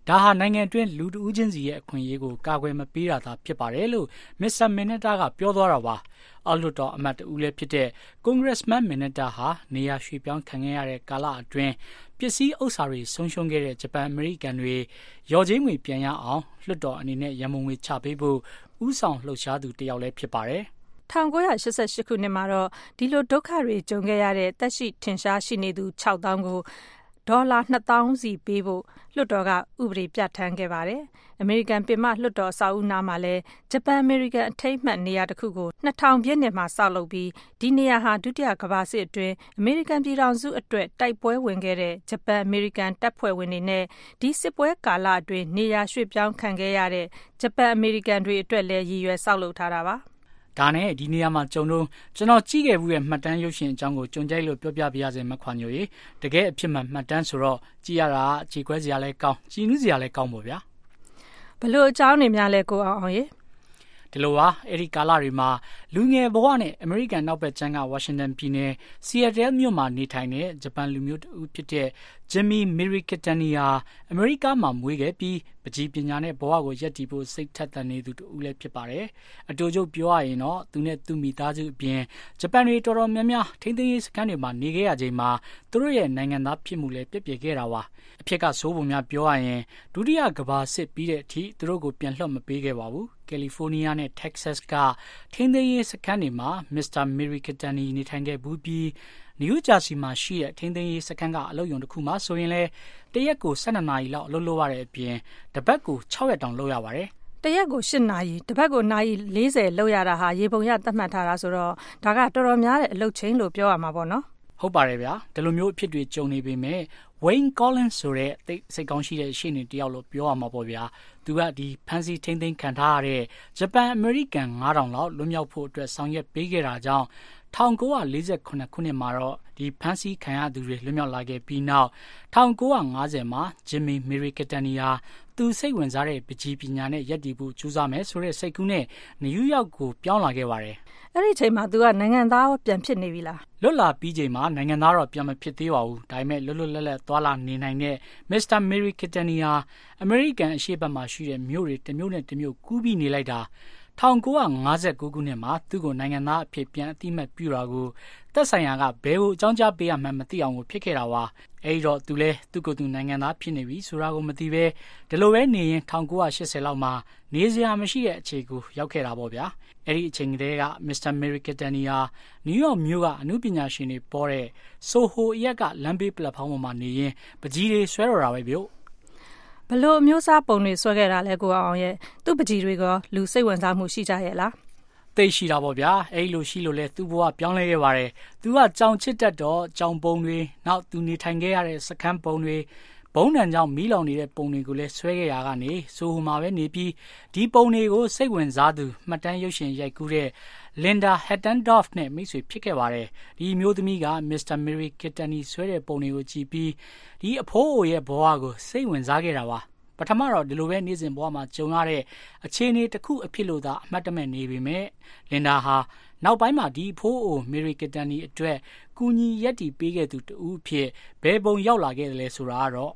ဒါဟာနိုင်ငံတွင်းလူတဦးချင်းစီရဲ့အခွင့်အရေးကိုကာကွယ်မပေးတာသာဖြစ်ပါတယ်လို့မစ္စတာမင်နတာကပြောသွားတာပါအောက်လွှတ်တော်အမတ်တူလည်းဖြစ်တဲ့ Congressman မင်နတာဟာနေရာရွှေ့ပြောင်းခံခဲ့ရတဲ့ကာလအတွင်းပစ္စည်းဥစ္စာတွေဆုံးရှုံးခဲ့တဲ့ဂျပန်အမေရိကန်တွေရော်ချင်းငွေပြန်ရအောင်လွှတ်တော်အနေနဲ့ရန်ပုံငွေချပေးဖို့ဥဆောင်လှုပ်ရှားသူတယောက်လည်းဖြစ်ပါတယ်၁၉၈၈ခုနှစ်မှာတော့ဒီလိုဒုက္ခတွေကြုံခဲ့ရတဲ့တက်ရှိထင်ရှားရှိနေသူ၆သောင်းကိုဒေါ်လာနှစ်သောင်းစီပေးဖို့လွှတ်တော်ကဥပဒေပြဋ္ဌာန်းခဲ့ပါတယ်။အမေရိကန်ပင်မလွှတ်တော်အဆောက်အဦနားမှာလည်းဂျပန်အမေရိကန်အထိမ်းအမှတ်နေရာတစ်ခုကို၂၀၀၀ပြည့်နှစ်မှာဆောက်လုပ်ပြီးဒီနေရာဟာဒုတိယကမ္ဘာစစ်အတွင်းအမေရိကန်ပြည်ထောင်စုအတွက်တိုက်ပွဲဝင်ခဲ့တဲ့ဂျပန်အမေရိကန်တပ်ဖွဲ့ဝင်တွေနဲ့ဒီစစ်ပွဲကာလအတွင်းနေရာရွှေ့ပြောင်းခံခဲ့ရတဲ့ဂျပန်အမေရိကန်တွေအတွက်လည်းရည်ရွယ်ဆောက်လုပ်ထားတာပါ။ဒါနဲ့ဒီနေရာမှာကြုံတော့ကျွန်တော်ကြည့်ခဲ့မှုရဲ့မှတ်တမ်းရုပ်ရှင်အကြောင်းကိုကြုံကြိုက်လို့ပြောပြပြရစေမခွာညိုရေတကယ်အဖြစ်မှမှတ်တမ်းဆိုတော့ကြည့်ရတာခြေခွဲစရာလည်းကောင်းကြည်နူးစရာလည်းကောင်းပေါ့ဗျာဘလို့အကြောင်းနေများလဲကိုအောင်အောင်ရေဒီလိုပါအဲ့ဒီကာလတွေမှာလူငယ်ဘဝနဲ့အမေရိကန်နောက်ဘက်ခြမ်းကဝါရှင်တန်ပြည်နယ်ဆီယက်တယ်မြို့မှာနေထိုင်တဲ့ဂျပန်လူမျိုးတူဖြစ်တဲ့ဂျင်မီမီရီကတနီယာအမေရိကမှာမွေးခဲ့ပြီးပကြီးပညာနဲ့ဘဝကိုရပ်တည်ဖို့စိတ်ထက်သန်နေသူတူလည်းဖြစ်ပါတယ်အတူတူပြောရရင်တော့သူနဲ့သူမိသားစုအပြင်ဂျပန်တွေတော်တော်များများထိန်းသိမ်းရေးစခန်းတွေမှာနေခဲ့ရချိန်မှာသူတို့ရဲ့နိုင်ငံသားဖြစ်မှုလည်းပြည့်ပြည့်ခဲ့တာပါအဖြစ်ကစိုးပုံများပြောရရင်ဒုတိယကမ္ဘာစစ်ပြီးတဲ့အထိသူတို့ကိုပြန်လွှတ်မပေးခဲ့ပါဘူးကယ်လီဖိုးနီးယားနဲ့တက္ကဆက်ကထိန်းသိမ်းရေးစခန်းတွေမှာမစ္စတာမီရီကတနီနေထိုင်ခဲ့ဘူးပြီးနယူးဂျာစီမှာရှိတဲ့ထိန်းသိမ်းရေးစခန်းကအလုပ်ရုံတစ်ခုမှာဆိုရင်လည်းတရက်ကို၁၂နာရီလောက်အလုပ်လုပ်ရတဲ့အပြင်တစ်ပတ်ကို၆ရက်တောင်လုပ်ရပါတယ်တရက်ကို၈နာရီတစ်ပတ်ကိုနာရီ၄၀လုပ်ရတာဟာရေပုံရသတ်မှတ်ထားတာဆိုတော့ဒါကတော်တော်များတဲ့အလုပ်ချင်းလို့ပြောရမှာပေါ့နော်ဟုတ်ပါတယ်ဗျာဒီလိုမျိုးအဖြစ်တွေကြုံနေပေမဲ့ Wayne Collins ဆိုတဲ့စိတ်ကောင်းရှိတဲ့ရှေ့နေတယောက်လို့ပြောရမှာပေါ့ဗျာသူကဒီဖန်စီထိန်းသိမ်းခံထားရတဲ့ဂျပန်အမေရိကန်၅ထောင်လောက်လွတ်မြောက်ဖို့အတွက်ဆောင်ရွက်ပေးခဲ့တာကြောင့်၁၉၄၇ခုနှစ်မှာတော့ဒီဖန်စီခံရသူတွေလွတ်မြောက်လာခဲ့ပြီးနောက်၁၉၅၀မှာဂျင်မီမီရီကတနီယာသူစိတ်ဝင်စားတဲ့ပကြီးပညာနဲ့ရပ်တည်ဖို့ကြိုးစားမယ်ဆိုတဲ့စိတ်ကူးနဲ့နယူးယောက်ကိုပြောင်းလာခဲ့ပါတယ်အဲ့ဒီအချိန်မှာသူကနိုင်ငံသားပြန်ဖြစ်နေပြီလားလွတ်လာပြီးချိန်မှာနိုင်ငံသားတော့ပြန်မဖြစ်သေးပါဘူးဒါပေမဲ့လွတ်လွတ်လပ်လပ်သွားလာနေနိုင်တဲ့မစ္စတာမီရီကတနီယာအမေရိကန်အရှေ့ဘက်မှာရှိတဲ့မြို့တွေတစ်မြို့နဲ့တစ်မြို့ကူးပြီးနေလိုက်တာ၁၉၅၉ခုနှစ်မှာသူ့ကိုနိုင်ငံသားအဖြစ်ပြန်အတိအမှတ်ပြုတာကိုသက်ဆိုင်ရာကဘယ်ကိုအကြောင်းကြားပေးရမှန်းမသိအောင်ကိုဖြစ်ခဲ့တာပါအဲဒီတော့သူလဲသူ့ကိုယ်သူနိုင်ငံသားဖြစ်နေပြီဆိုတာကိုမသိပဲဒီလိုပဲနေရင်၁၉၈၀လောက်မှာနေစရာမရှိတဲ့အခြေကိုရောက်ခဲ့တာပေါ့ဗျာအဲဒီအချိန်ကတည်းကမစ္စတာမီရီကတနီယာနယူးယောက်မြို့ကအမှုပညာရှင်တွေပေါ်တဲ့ဆိုဟိုအရက်ကလမ်းဘေးပလက်ဖောင်းပေါ်မှာနေရင်ပကြီးတွေဆွဲတော်တာပဲဗျဘလို့အမျိုးအစားပုံတွေဆွဲခဲ့တာလဲကိုအောင်ရဲ့သူ့ပကြီးတွေကလူစိတ်ဝင်စားမှုရှိကြရဲ့လားသိရှိတာပေါ့ဗျာအဲ့လိုရှိလို့လဲသူ့ဘဝပြောင်းလဲခဲ့ပါတယ်သူကကြောင်ချစ်တတ်တော့ကြောင်ပုံတွေနောက်သူနေထိုင်ခဲ့ရတဲ့စခန်းပုံတွေဘုံတန်ကြောင့်မီးလောင်နေတဲ့ပုံတွေကိုလည်းဆွဲခဲ့ရကနေဆိုဟိုမှာပဲနေပြီးဒီပုံတွေကိုစိတ်ဝင်စားသူမှတ်တမ်းရုပ်ရှင်ရိုက်ကူးတဲ့လင်ဒါဟက်တန်ဒေါ့ဖ်နဲ့မိတ်ဆွေဖြစ်ခဲ့ပါတယ်ဒီမျိုးသမီးကမစ္စတာမီရီကတနီဆွဲတဲ့ပုံတွေကိုကြည့်ပြီးဒီအဖိုးအိုရဲ့ဘဝကိုစိတ်ဝင်စားခဲ့တာပါပထမတော့ဒီလိုပဲနေ့စဉ်ဘဝမှာကြုံရတဲ့အခြေအနေတစ်ခုအဖြစ်လို့သာအမှတ်တမဲ့နေပေမဲ့လင်ဒါဟာနောက်ပိုင်းမှာဒီဖိုးအိုမီရီကတနီအတွက်ကူညီရက်တီပေးခဲ့သူတူအဖြစ်ဘယ်ပုံရောက်လာခဲ့တယ်လဲဆိုတာကတော့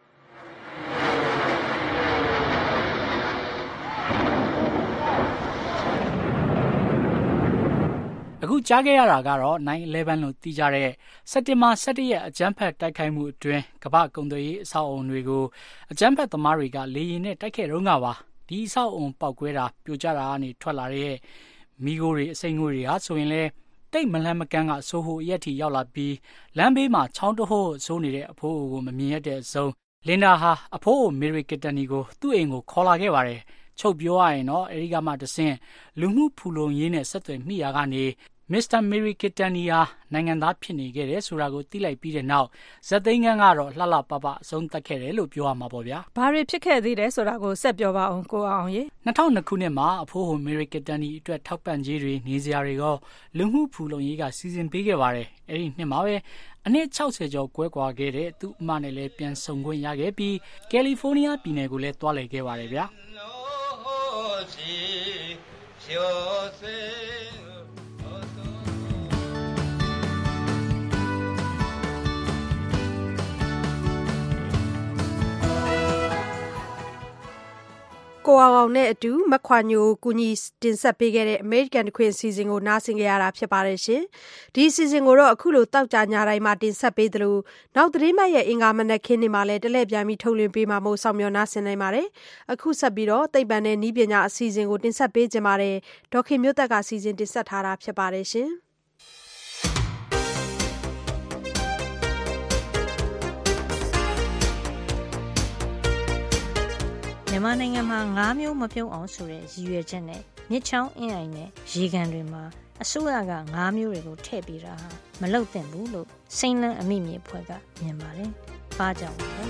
အခုကြားခဲ့ရတာကတော့nine elevenလို့သိကြတဲ့စက်တင်ဘာ၁၁ရက်အကြမ်းဖက်တိုက်ခိုက်မှုအတွင်းကမ္ဘာကုန်သွယ်ရေးအဆောက်အုံတွေကိုအကြမ်းဖက်သမားတွေကလေယာဉ်နဲ့တိုက်ခဲ့တော့ကပါဒီအဆောက်အုံပောက်ကွဲတာပြိုကျတာကနေထွက်လာတဲ့မီးခိုးတွေအစိမ်းငွေတွေဟာဆိုရင်လေတိတ်မလန်းမကန်းကဆိုဟိုရက်ထီရောက်လာပြီးလမ်းဘေးမှာချောင်းတဟိုးဆိုးနေတဲ့အဖိုးအိုကိုမမြင်ရတဲ့အစုံလင်ဒါဟာအဖိုးအိုမီရီကတနီကိုသူ့အိမ်ကိုခေါ်လာခဲ့ပါတယ်ချုပ်ပြောရရင်တော့အဲဒီကမှတဆင့်လူမှုဖူလုံရေးနဲ့ဆက်သွယ်မိရာကနေမစ္စတာမီရီကတနီယာနိုင်ငံသားဖြစ်နေခဲ့တယ်ဆိုတာကိုသိလိုက်ပြီးတဲ့နောက်ဇက်သိန်းကန်းကတော့လှလှပပအဆုံးသတ်ခဲ့တယ်လို့ပြောရမှာပေါ့ဗျာဘာတွေဖြစ်ခဲ့သေးတယ်ဆိုတာကိုဆက်ပြောပါအောင်ကိုအောင်ရေ၂၀၀၂ခုနှစ်မှာအဖိုးဟိုမီရီကတနီအတွက်ထောက်ပံ့ကြေးတွေနေစရာတွေကလူမှုဖူလုံရေးကစီစဉ်ပေးခဲ့ပါတယ်အဲဒီနှစ်မှာပဲအနည်း၆၀ကျော်ကွဲကွာခဲ့တဲ့သူ့အမနဲ့လည်းပြန်ဆုံခွင့်ရခဲ့ပြီးကယ်လီဖိုးနီးယားပြည်နယ်ကိုလည်းတွားလည်ခဲ့ပါတယ်ဗျာဒကိုအောင်အောင်နဲ့အတူမခွာညိုကူညီတင်ဆက်ပေးခဲ့တဲ့အမေရိကန်တခွင်အစီအစဉ်ကိုနားဆင်ကြရတာဖြစ်ပါတယ်ရှင်။ဒီအစီအစဉ်ကိုတော့အခုလိုတောက်ကြညတိုင်းမှာတင်ဆက်ပေးသလိုနောက်သတင်းမှတ်ရဲ့အင်္ဂါမနက်ခင်းနေမှာလည်းတလဲပြန်ပြီးထုတ်လွှင့်ပေးမှာမို့ဆောင်မျှော်နားဆင်နိုင်ပါတယ်။အခုဆက်ပြီးတော့သိပ္ပံနဲ့နည်းပညာအစီအစဉ်ကိုတင်ဆက်ပေးကြပါတယ်။ဒေါက်ခင်မျိုးသက်ကစီစဉ်တင်ဆက်ထားတာဖြစ်ပါတယ်ရှင်။မြန်မာနိုင်ငံမှာငါးမျိုးမပြုံးအောင်ဆိုတဲ့ရည်ရွယ်ချက်နဲ့မြစ်ချောင်းအင်းအိုင်နဲ့ရေကန်တွေမှာအစိုးရကငါးမျိုးတွေကိုထည့်ပေးတာဟာမလုပ်သင့်ဘူးလို့စိန်လန်းအမိမြေဖွဲ့ကမြင်ပါတယ်။ဘာကြောင့်လဲ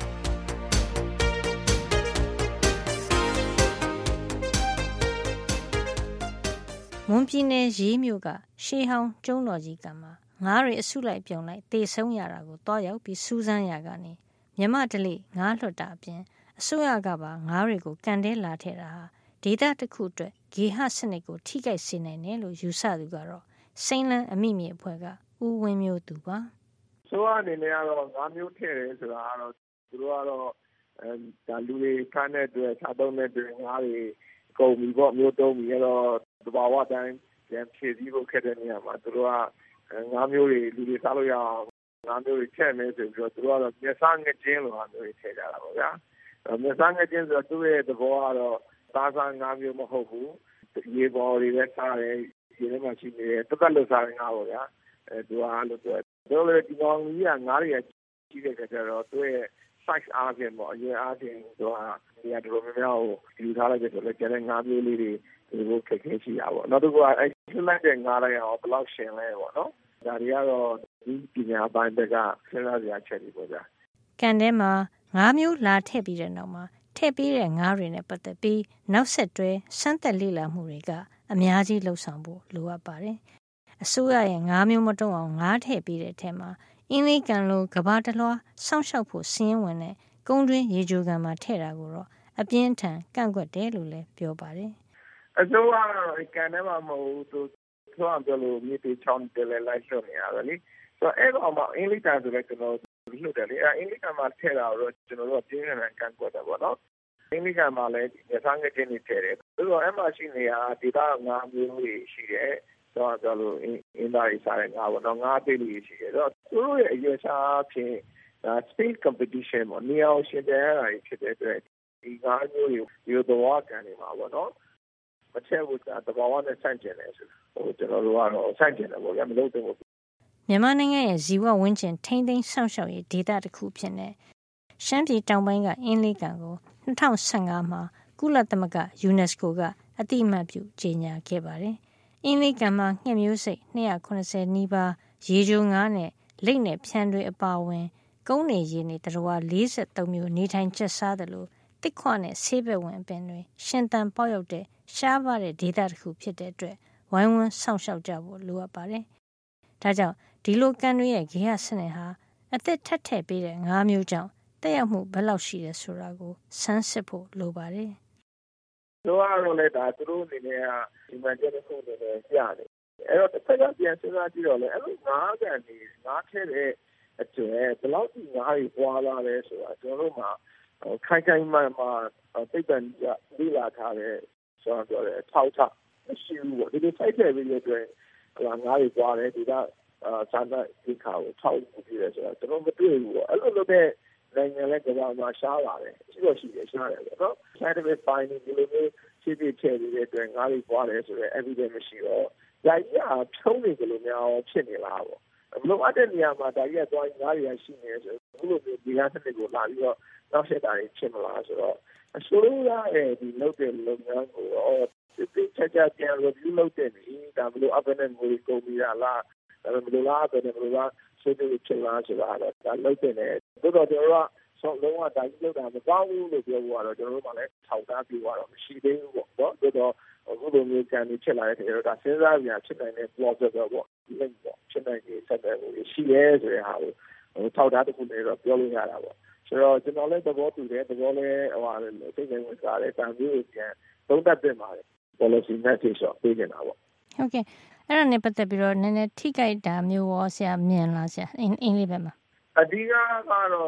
။မွန်ပြည်နယ်ရေးမြို့ကရှေးဟောင်းကျုံးတော်ကြီးကမှာငါးတွေအစုလိုက်ပြုံလိုက်တေဆုံးရတာကိုတွားရောက်ပြီးစူးစမ်းရကနေမြမတလိငါးလွတ်တာအပြင်အစိုးရကပါငါးတွေကိုကန်တဲလာထည့်တာဟာဒေသတစ်ခုအတွက်ဂေဟစနစ်ကိုထိခိုက်စေနိုင်တယ်လို့ယူဆသူကတော့စိန်လန်းအမိမြေအဖွဲ့ကဦးဝင်းမျိုးသူပါဆိုတော့အနေနဲ့ကတော့ငါးမျိုးထည့်တယ်ဆိုတာကတော့သူတို့ကတော့အဲဒါလူတွေခန်းတဲ့အတွက်စားသုံးတဲ့အတွက်ငါးတွေကုန်ပြီပေါ့မျိုးတုံးပြီအဲ့တော့တဘာဝတိုင်းပြန်ဖြည့်ပြီးဖို့ခက်တဲ့နေရာမှာသူတို့ကငါးမျိုးတွေလူတွေစားလို့ရအောင်ငါးမျိုးတွေထည့်မယ်ဆိုပြီးတော့သူတို့ကတော့မျက်စားငကျင်းလိုဟာမျိုးတွေထည့်ကြတာပေါ့ဗျာမျက်စားငကျင်းဆိုတော့သူ့ရဲ့သဘောကတော့သားစားငါးမျိုးမဟုတ်ဘူးရေပေါ်တွေပဲစားတယ်ဒီထဲမှာရှိနေတယ်တက်တက်လို့စားရင်ငါပေါ့ဗျာအဲသူကလို့ပြောတော့လေဒီကောင်ကြီးကငါးတွေကကြီးတဲ့ကြတော့သူ့ရဲ့ size အားဖြင့်ပေါ့အရွယ်အားဖြင့်သူကနေရာတော်တော်များများကိုယူထားလိုက်တဲ့ဆိုတော့ကျန်တဲ့ငါးမျိုးလေးတွေဒီလိုခက်ခဲရှိတာပေါ့နောက်တစ်ခုကအဲဆွလိုက်တဲ့ငါးလိုက်အောင်ဘယ်လောက်ရှင်လဲပေါ့နော်ဒါတွေကတော့ဒီပညာပိုင်းတွေကစဉ်းစားစရာချက်တွေပေါ့ဗျာကန်ထဲမှာငါးမျိုးလာထည့်ပြီးတဲ့နောက်မှာထည့်ပြီးတဲ့ငါးတွေနဲ့ပတ်သက်ပြီးနောက်ဆက်တွဲစမ်းသပ်လေ့လာမှုတွေကအများကြီးလှုပ်ဆောင်ဖို့လိုအပ်ပါတယ်။အစိုးရရဲ့ငါးမျိုးမတုံးအောင်ငါးထည့်ပြီးတဲ့အထက်မှာအင်းလေးကန်လိုကဘာတလွှားစောင့်ရှောက်ဖို့စီးရင်ဝင်တဲ့ကုန်းတွင်းရေချိုကန်မှာထည့်တာကိုတော့အပြင်းထန်ကန့်ကွက်တယ်လို့လည်းပြောပါတယ်။အစိုးရကတော့ကန်ထဲမှာမဟုတ်ဘူးသူဆိုအောင်ပြောလို့မြေတီချောင်းတယ်လေလိုက်လို့နေရတယ်လေ။ဆိုတော့အဲ့တော့မှအင်းလေးကန်ဆိုလည်းကျွန်တော်လှုပ်တယ်လေအင်းလေးကန်မှာထည့်တာတော့ကျွန်တော်တို့ပြင်းထန်ကန်ကွက်တယ်ပေါ့နော်အင်းလေးကန်မှာလည်းရစားငကျင်းနေထည့်တယ်ဆိုတော့အဲ့မှာရှိနေတာဒေတာငါးမျိုးတွေရှိတယ်ဆိုတော့ပြောလို့အင်းသားကြီးစားတဲ့ငါးပေါ့နော်ငါးသေးလေးရှိတယ်ဆိုတော့သူတို့ရဲ့အရွယ်စားဖြင့်ဒါ space competition ပေါ့နေအောင်ရှင်ပြရတာဖြစ်တဲ့အတွက်ဒီငါးမျိုးတွေဒီသဘောကန်နေမှာပေါ့နော်မထည့်ဘူးကသဘောနဲ့ဆန့်ကျင်တယ်ဆိုဟိုကျွန်တော်တို့ကတော့ဆန့်ကျင်တယ်ပေါ့ဗျာမလုပ်တော့ဘူးမြန်မာနိုင်ငံရဲ့ဇီဝဝန်းကျင်ထိန်းသိမ်းစောင့်ရှောက်ရေးဒေသတစ်ခုဖြစ်နေရှမ်းပြည်တောင်ပိုင်းကအင်းလေးကန်ကို၂၀၁၅မှာကုလသမဂ္ဂ UNESCO ကအတိအမှတ်ပြုကြေညာခဲ့ပါတယ်။အင်းလေးကန်မှာငှက်မျိုးစိတ်၂၇၀နီးပါးရေချိုငါးနဲ့လိပ်နဲ့ဖြန်တွေအပါအဝင်ကုန်းနေရေနေတရဝ၄၃မျိုးနေထိုင်ကျက်စားတယ်လို့တစ်ခွနဲ့ဆေးဘက်ဝင်အပင်တွေရှင်သန်ပေါက်ရောက်တဲ့ရှားပါတဲ့ဒေသတစ်ခုဖြစ်တဲ့အတွက်ဝိုင်းဝန်းစောင့်ရှောက်ကြဖို့လိုအပ်ပါတယ်။ဒါကြောင့်ဒီလိုကန်တွေရဲ့ဂေဟစနစ်ဟာအသက်ထက်ထည့်ပေးတဲ့ငါးမျိုးကြောင့်တက်ရောက်မှုဘယ်လောက်ရှိတယ်ဆိုတာကိုစမ်းစစ်ဖို့လိုပါတယ်။တို့အားလုံးလည်းဒါသူတို့အနေနဲ့ကဒီမှာကျတဲ့ခုတွေလည်းကြားတယ်။အဲ့တော့တစ်ခါကျပြန်စဉ်းစားကြည့်တော့လေအဲ့လိုငါးကန်တွေငါးထဲတဲ့အကျွဲဘယ်လောက်ဒီငါးတွေပွားလာလဲဆိုတာကျွန်တော်တို့မှာခိုင်ခိုင်မာမာသိပ္ပံကလေ့လာထားတဲ့ဆိုတော့လေထောက်ချမရှိဘူးပေါ့ဒီလိုစိုက်တဲ့ပြီးတဲ့အတွက်ငါးတွေပွားတယ်ဒီကအာစာနာဒီခါကိုထောက်ပြီးရဲဆိုတော့ကျွန်တော်မတွေ့ဘူးပေါ့အဲ့လိုလိုတဲ့နိုင်ငံလည်းကြောင်မှာရှားပါတယ်ရှိတော့ရှိတယ်ရှားတယ်ပေါ့နော် scientific finding ဒီလိုမျိုးရှိပြီးချဲ့ပြီးတဲ့အတွက်ငါးတွေပွားတယ်ဆိုတော့ evidence မရှိတော့ဒါကြီးကဖြုံးနေကြလို့များဖြစ်နေလားပေါ့ဘလို့အတဲ့နေရာမှာဒါကြီးကသွားငါးတွေကရှိနေဆိုဘလို့မျိုးဒီဟာစနစ်ကိုလာပြီးတော့နောက်ဆက်တာတွေဖြစ်မလားဆိုတော့အစိုးရရဲ့ဒီလုပ်တဲ့လုပ်ငန်းကိုတော့ဒီချက်ချက်ပြန် review လုပ်တဲ့နေဒါဘလို့အပနဲ့ငွေကုန်ပြီးတာလားဒါပေမဲ့လားပဲဘလို့လားဆွေးနွေးချင်လားဆိုတာတော့ဒါလုပ်တဲ့နေတို့တော့ကျွန်တော်ကဆောင်းလုံးဝဒါကြီးလုပ်တာမကောင်းဘူးလို့ပြောဖို့ကတော့ကျွန်တော်တို့ကလည်းထောက်ထားပြီးတော့မရှိသေးဘူးပေါ့နော်တို့တော့အခုလိုမျိုးကြံနေဖြစ်လာတဲ့တွေတော့စဉ်းစားကြရဖြစ်နိုင်တဲ့ plausible ပေါ့ဒီလိုပေါ့ဖြစ်နိုင်တဲ့ဆက်တဲ့ဟိုရှိရဲဆိုတဲ့ဟာကိုဟိုထောက်ထားတစ်ခုနဲ့တော့ပြောလို့ရတာပေါ့ဆိုတော့ကျွန်တော်လည်းသဘောတူတယ်သဘောလည်းဟိုဟာစိတ်ဝင်စားတယ်တန်ပြီးပြန်သုံးသပ်ပြင်ပါတယ် policy message တော့ပေးနေတာပေါ့ဟုတ်ကဲ့အဲ့ဒါနဲ့ပတ်သက်ပြီးတော့နည်းနည်းထိကြိုက်တာမျိုးရောဆရာမြင်လားဆရာအင်းအင်းလေးပဲမှာအဓိကကတော့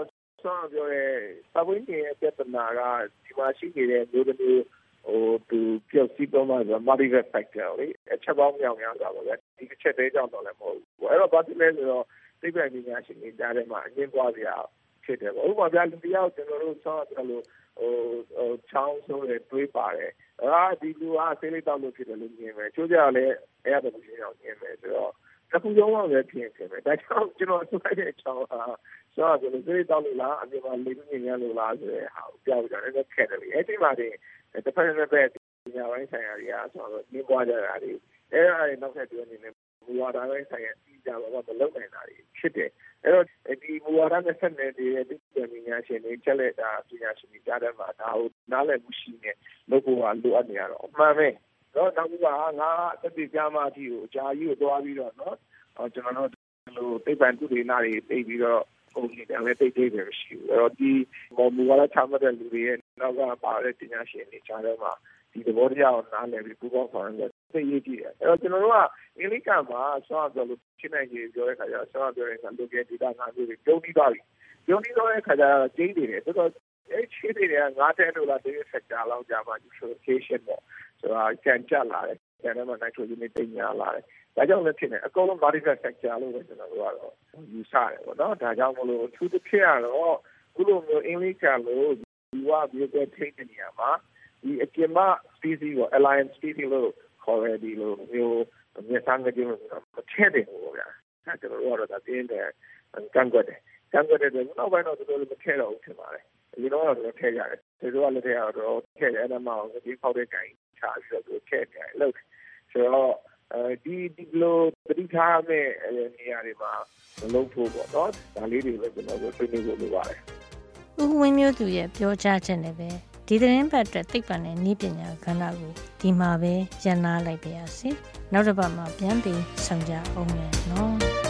ဆောင်းပြောရဲပတ်ဝန်းကျင်ရဲ့ပြဿနာကဒီမှာရှိနေတဲ့မျိုးတစ်မျိုးဟိုသူပြောက်စီးပေါ်မှာဆို multi-factor factor လေအချက်ပေါင်းမြောင်များစွာပါပဲဒီအချက်သေးကြောင့်တော့လည်းမဟုတ်ဘူးအဲ့တော့ဘာဖြစ်လဲဆိုတော့သိပ္ပံပညာရှင်တွေကြားထဲမှာအငင်းပွားစရာဖြစ်တယ်ပေါ့ဥပမာပြလူတယောက်ကျွန်တော်တို့ဆောင်းပြောလို့ဟိုဟိုချောင်းဆိုးတယ်တွေးပါတယ်အာဒီလူကဆေးလေးတောက်လို့ဖြစ်တယ်လို့မြင်မယ်ချိုးကြလည်းအဲ့ရတဲ့လူတွေအောင်မြင်မယ်ဆိုတော့တစ်ခုလုံးကလည်းဖြစ်ဖြစ်ပဲဒါကြောင့်ကျွန်တော်ဆိုလိုက်တဲ့အချောင်းဟာဆောင်းပြောလို့ဆေးလေးတောက်လို့လားအပြင်မှာလေးမြင်ရလို့လားဆိုတဲ့ဟာကိုပြောပြကြတယ်လည်းခက်တယ်လေအဲ့ဒီမှာဒီတစ်ဖက်တစ်ဖက်ပညာပိုင်းဆိုင်ရာတွေကဆိုတော့ညှင်းပွားကြတာတွေအဲ့ဒါတွေနောက်ထပ်ပြောနေတယ်မူဝါဒပိုင်းဆိုင်ရာကြီးကြတော့မလုပ်နိုင်တာတွေဖြစ်တယ်အဲ့တော့ဒီမူဝါဒနဲ့ဆက်နေတဲ့ဒီပညာရှင်တွေချက်လက်တာပညာရှင်တွေကြားထဲမှာဒါကိုနားလည်မှုရှိနေလို့ကိုကလိုအပ်နေရတော့အမှန်ပဲတော့နောက်ကငါအသက်ပြားမကြီးကိုအကြာကြီးကိုသွားပြီးတော့เนาะကျွန်တော်တို့လိုသိပ္ပံကုဒေနာတွေသိပြီးတော့ပုံစံတယ်လည်းသိသေးတယ်မရှိဘူးအဲ့တော့ဒီမူဝါဒချမှတ်တဲ့လူတွေရဲ့နောက်ကပါတဲ့ပညာရှင်တွေကြားထဲမှာဒီသဘောတရားကိုနားလည်ပြီးပူးပေါင်းဆောင်ရွက်သိရေးကြည့်တယ်အဲ့တော့ကျွန်တော်တို့ကအင်္ဂလိပ်ကမှာဆောင်းပြောလို့ရှင်းနိုင်ကြီးပြောတဲ့ခါကျတော့ဆောင်းပြောတဲ့ခါလူကြီးဒေတာငါမျိုးတွေပြုံးပြီးသွားပြီပြုံးပြီးသွားတဲ့ခါကျတော့ကျင်းနေတယ်ဆိုတော့အဲ့ချေးတွေကငါးတဲလို့လားဒီစက်တာလောက်ကြာမှဒီ solution ပေါ့ဆိုတော့ကန်ကြလာတယ်ကျန်တဲ့မှာ nitrogen တွေတင်ညာလာတယ်ဒါကြောင့်လည်းဖြစ်နေအကုန်လုံး vertical sector လို့ပဲကျွန်တော်တို့ကတော့ယူဆတယ်ပေါ့နော်ဒါကြောင့်မလို့သူတစ်ဖြစ်ရတော့ခုလိုမျိုးအင်္ဂလိပ်ကလို့ဒီဝါမျိုးပဲထိတဲ့နေရာမှာဒီအကျဉ်းမ species ကို alliance species လို့ခေါ်ရဒီလိုမျိုးမြေဆန်းကကြီးလို့မထည့်တယ်ပေါ့ဗျာဒါကျွန်တော်တို့ကတော့ဒါတင်းတယ်ကန်ကွက်တယ်ကန်ကွက်တယ်နောက်ပိုင်းတော့တို့လည်းမထည့်တော့ဘူးထင်ပါတယ်ဒီတော့တော့ထည့်ရတယ်ဒီတော့လည်းထည့်ရတော့ထည့်တယ်အဲ့ဒါမှဒီပေါက်တဲ့ကြိုင်ချာပြီးတော့ထည့်တယ်လို့ဆိုတော့ဒီဒီလိုတတိထားမဲ့နေရာတွေမှာမလုပ်ဖို့ပေါ့နော်ဒါလေးတွေပဲကျွန်တော်တို့ဆွေးနွေးဖို့လိုပါတယ်ဦးဝင်းမျိုးသူရဲ့ပြောကြားချက်နဲ့ပဲဒီသတင်းပတ်အတွက်သိပ္ပံနဲ့နည်းပညာကဏ္ဍကိုဒီမှာပဲရန်နာလိုက်ပါရစေနောက်တစ်ပတ်မှာပြန်ပြီးဆုံကြအောင်မယ်နော်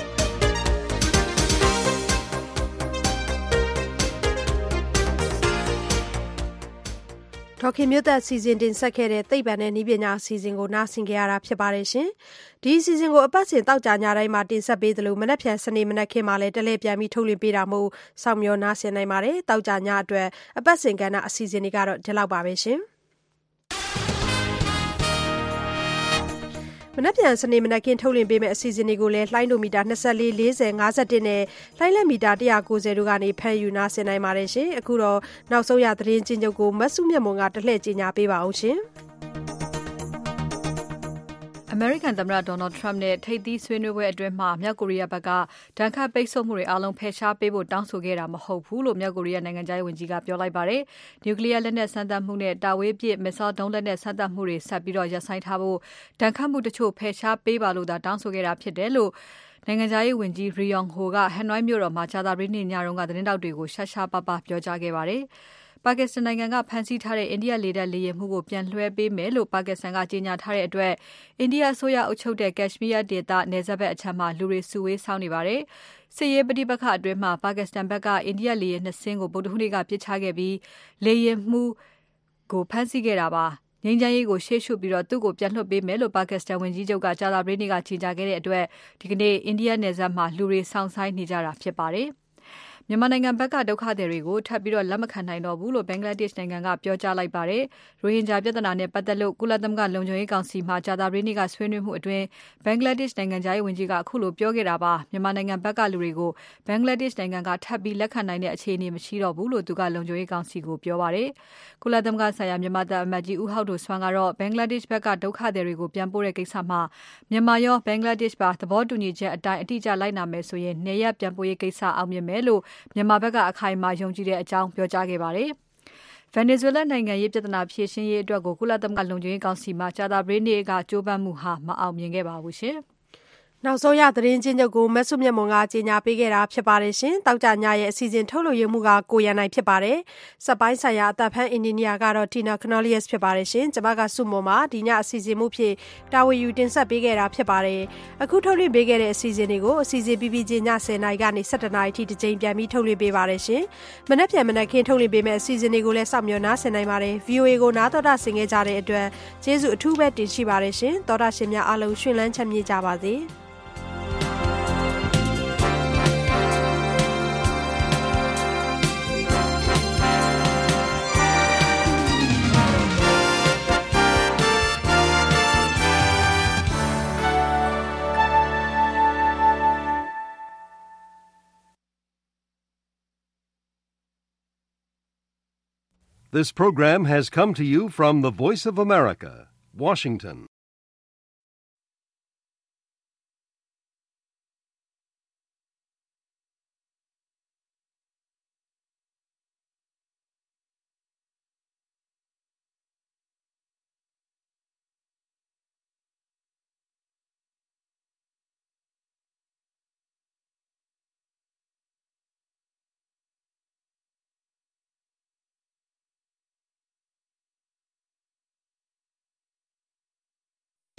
ဒေါခင်မျိုးသက်စီစဉ်တင်ဆက်ခဲ့တဲ့သိပ္ပံနဲ့နည်းပညာအစီအစဉ်ကိုနားဆင်ကြရတာဖြစ်ပါတယ်ရှင်။ဒီအစီအစဉ်ကိုအပတ်စဉ်တောက်ကြညတိုင်းမှာတင်ဆက်ပေးသလိုမနက်ဖြန်စနေမနက်ခင်းမှာလည်းတလဲပြန်ပြီးထုတ်လွှင့်ပေးတာမို့စောင့်မျှော်နားဆင်နိုင်ပါတယ်။တောက်ကြညအတွက်အပတ်စဉ်ကဏ္ဍအစီအစဉ်တွေကတော့ဒီလောက်ပါပဲရှင်။မနက်ဖြန်စနေမနက်ခင်းထုတ်လွှင့်ပေးမယ့်အစီအစဉ်တွေကိုလည်းလှိုင်းဒိုမီတာ၂၄ ၄၀ ၅၁နဲ့လှိုင်းလက်မီတာ၁၉၀တို့ကနေဖမ်းယူနားဆင်နိုင်ပါတယ်ရှင်။အခုတော့နောက်ဆုံးရသတင်းချင်းချုပ်ကိုမဆုမြတ်မွန်ကတလှည့်ကြီးညာပေးပါအောင်ရှင်။အမေရိကန်သမ္မတဒေါ်နယ်ထရမ့်နဲ့ထိပ်သီးဆွေးနွေးပွဲအတွင်းမှာမြောက်ကိုရီးယားဘက်ကဒဏ်ခတ်ပိတ်ဆို့မှုတွေအလုံးဖယ်ရှားပေးဖို့တောင်းဆိုခဲ့တာမဟုတ်ဘူးလို့မြောက်ကိုရီးယားနိုင်ငံခြားရေးဝန်ကြီးကပြောလိုက်ပါတယ်။နျူကလ িয়ার လက်နက်စမ်းသပ်မှုနဲ့တာဝေးပစ်မစ်ဆိုလ်ဒုံးလက်နက်စမ်းသပ်မှုတွေဆက်ပြီးတော့ရပ်ဆိုင်းထားဖို့ဒဏ်ခတ်မှုတချို့ဖယ်ရှားပေးပါလို့သာတောင်းဆိုခဲ့တာဖြစ်တယ်လို့နိုင်ငံခြားရေးဝန်ကြီးရီယောင်ဟိုကဟန်နွိုင်းမြို့တော်မှာကြာသပတေးနေ့ညတုန်းကသတင်းတောက်တွေကိုရှာရှာပါပါပြောကြားခဲ့ပါတယ်။ပါကစ္စတန်နိုင်ငံကဖမ်းဆီးထားတဲ့အိန္ဒိယလေတပ်လေယာဉ်မှုကိုပြန်လွှဲပေးမယ်လို့ပါကစ္စတန်ကကြေညာထားတဲ့အတွက်အိန္ဒိယအစိုးရအုပ်ချုပ်တဲ့ကက်ရှ်မီးယားဒေသနယ်စပ်ဘက်အချမ်းမှာလူတွေစုဝေးဆောင်နေပါတယ်။စစ်ရေးပဋိပက္ခအတွင်းမှာပါကစ္စတန်ဘက်ကအိန္ဒိယလေယာဉ်နှစ်စင်းကိုဗုဒ္ဓဟူးနေ့ကပစ်ချခဲ့ပြီးလေယာဉ်မှုကိုဖမ်းဆီးခဲ့တာပါ။ငြိမ်းချမ်းရေးကိုရှေ့ရှုပြီးတော့သူ့ကိုပြန်လွှတ်ပေးမယ်လို့ပါကစ္စတန်ဝန်ကြီးချုပ်ကကြာသပတေးနေ့ကကြေညာခဲ့တဲ့အတွက်ဒီကနေ့အိန္ဒိယနယ်စပ်မှာလူတွေဆောင်ဆိုင်နေကြတာဖြစ်ပါတယ်။မြန်မာနိုင်ငံဘက်ကဒုက္ခသည်တွေကိုထပ်ပြီးတော့လက်မခံနိုင်တော့ဘူးလို့ဘင်္ဂလားဒေ့ရှ်နိုင်ငံကပြောကြားလိုက်ပါတယ်။ရိုဟင်ဂျာပြဿနာနဲ့ပတ်သက်လို့ကုလသမဂ္ဂလုံခြုံရေးကောင်စီမှာကြာသပတေးနေ့ကဆွေးနွေးမှုအတွင်းဘင်္ဂလားဒေ့ရှ်နိုင်ငံခြားရေးဝန်ကြီးကအခုလိုပြောခဲ့တာပါ။မြန်မာနိုင်ငံဘက်ကလူတွေကိုဘင်္ဂလားဒေ့ရှ်နိုင်ငံကထပ်ပြီးလက်ခံနိုင်တဲ့အခြေအနေမရှိတော့ဘူးလို့သူကလုံခြုံရေးကောင်စီကိုပြောပါတယ်။ကုလသမဂ္ဂဆိုင်ရာမြန်မာတပ်အမတ်ကြီးဦးဟောက်ဒိုဆွမ်းကတော့ဘင်္ဂလားဒေ့ရှ်ဘက်ကဒုက္ခသည်တွေကိုပြန်ပို့တဲ့ကိစ္စမှာမြန်မာရောဘင်္ဂလားဒေ့ရှ်ပါသဘောတူညီချက်အတိုင်းအတိအကျလိုက်နာမယ်ဆိုရင်နေရပြန်ပို့ရေးကိစ္စအောင်မြင်မယ်လို့မြန်မာဘက်ကအခိုင်အမာယုံကြည်တဲ့အကြောင်းပြောကြားခဲ့ပါတယ်။ Venezuela နိုင်ငံရေးပြဿနာဖြေရှင်းရေးအတွက်ကိုကုလသမဂ္ဂလုံခြုံရေးကောင်စီမှာကြာသပတေးနေ့ကကြိုးပမ်းမှုဟာမအောင်မြင်ခဲ့ပါဘူးရှင်။နောက်ဆုံးရသတင်းချင်းချုပ်ကိုမဆုမြတ်မွန်ကကြေညာပေးခဲ့တာဖြစ်ပါတယ်ရှင်။တောက်ကြညရဲ့အစီအစဉ်ထုတ်လွှင့်ရမှုကကိုရန်နိုင်ဖြစ်ပါတယ်။စက်ပိုင်းဆိုင်ရာအသက်ဖန်အင်ဂျင်နီယာကတော့ Tina Cornelius ဖြစ်ပါတယ်ရှင်။ကျွန်မကဆုမွန်ပါဒီညအစီအစဉ်မှုဖြစ်တာဝန်ယူတင်ဆက်ပေးခဲ့တာဖြစ်ပါတယ်။အခုထုတ်လွှင့်ပေးခဲ့တဲ့အစီအစဉ်တွေကိုအစီအစဉ်ပြီးပြီးချင်းညဆယ်နာရီကနေဆယ့်တစ်နာရီထိတစ်ကြိမ်ပြန်ပြီးထုတ်လွှင့်ပေးပါတယ်ရှင်။မနက်ဖြန်မနက်ခင်းထုတ်လွှင့်ပေးမယ့်အစီအစဉ်တွေကိုလည်းစောင့်မျှော်နားဆင်နိုင်ပါတယ်။ V O A ကိုနားတော်တာဆင်ခဲ့ကြတဲ့အတွက်ကျေးဇူးအထူးပဲတင်ရှိပါတယ်ရှင်။တော်တာရှင်များအားလုံးရှင်လန်းချမ်းမြေ့ကြပါစေ။ This program has come to you from the Voice of America, Washington.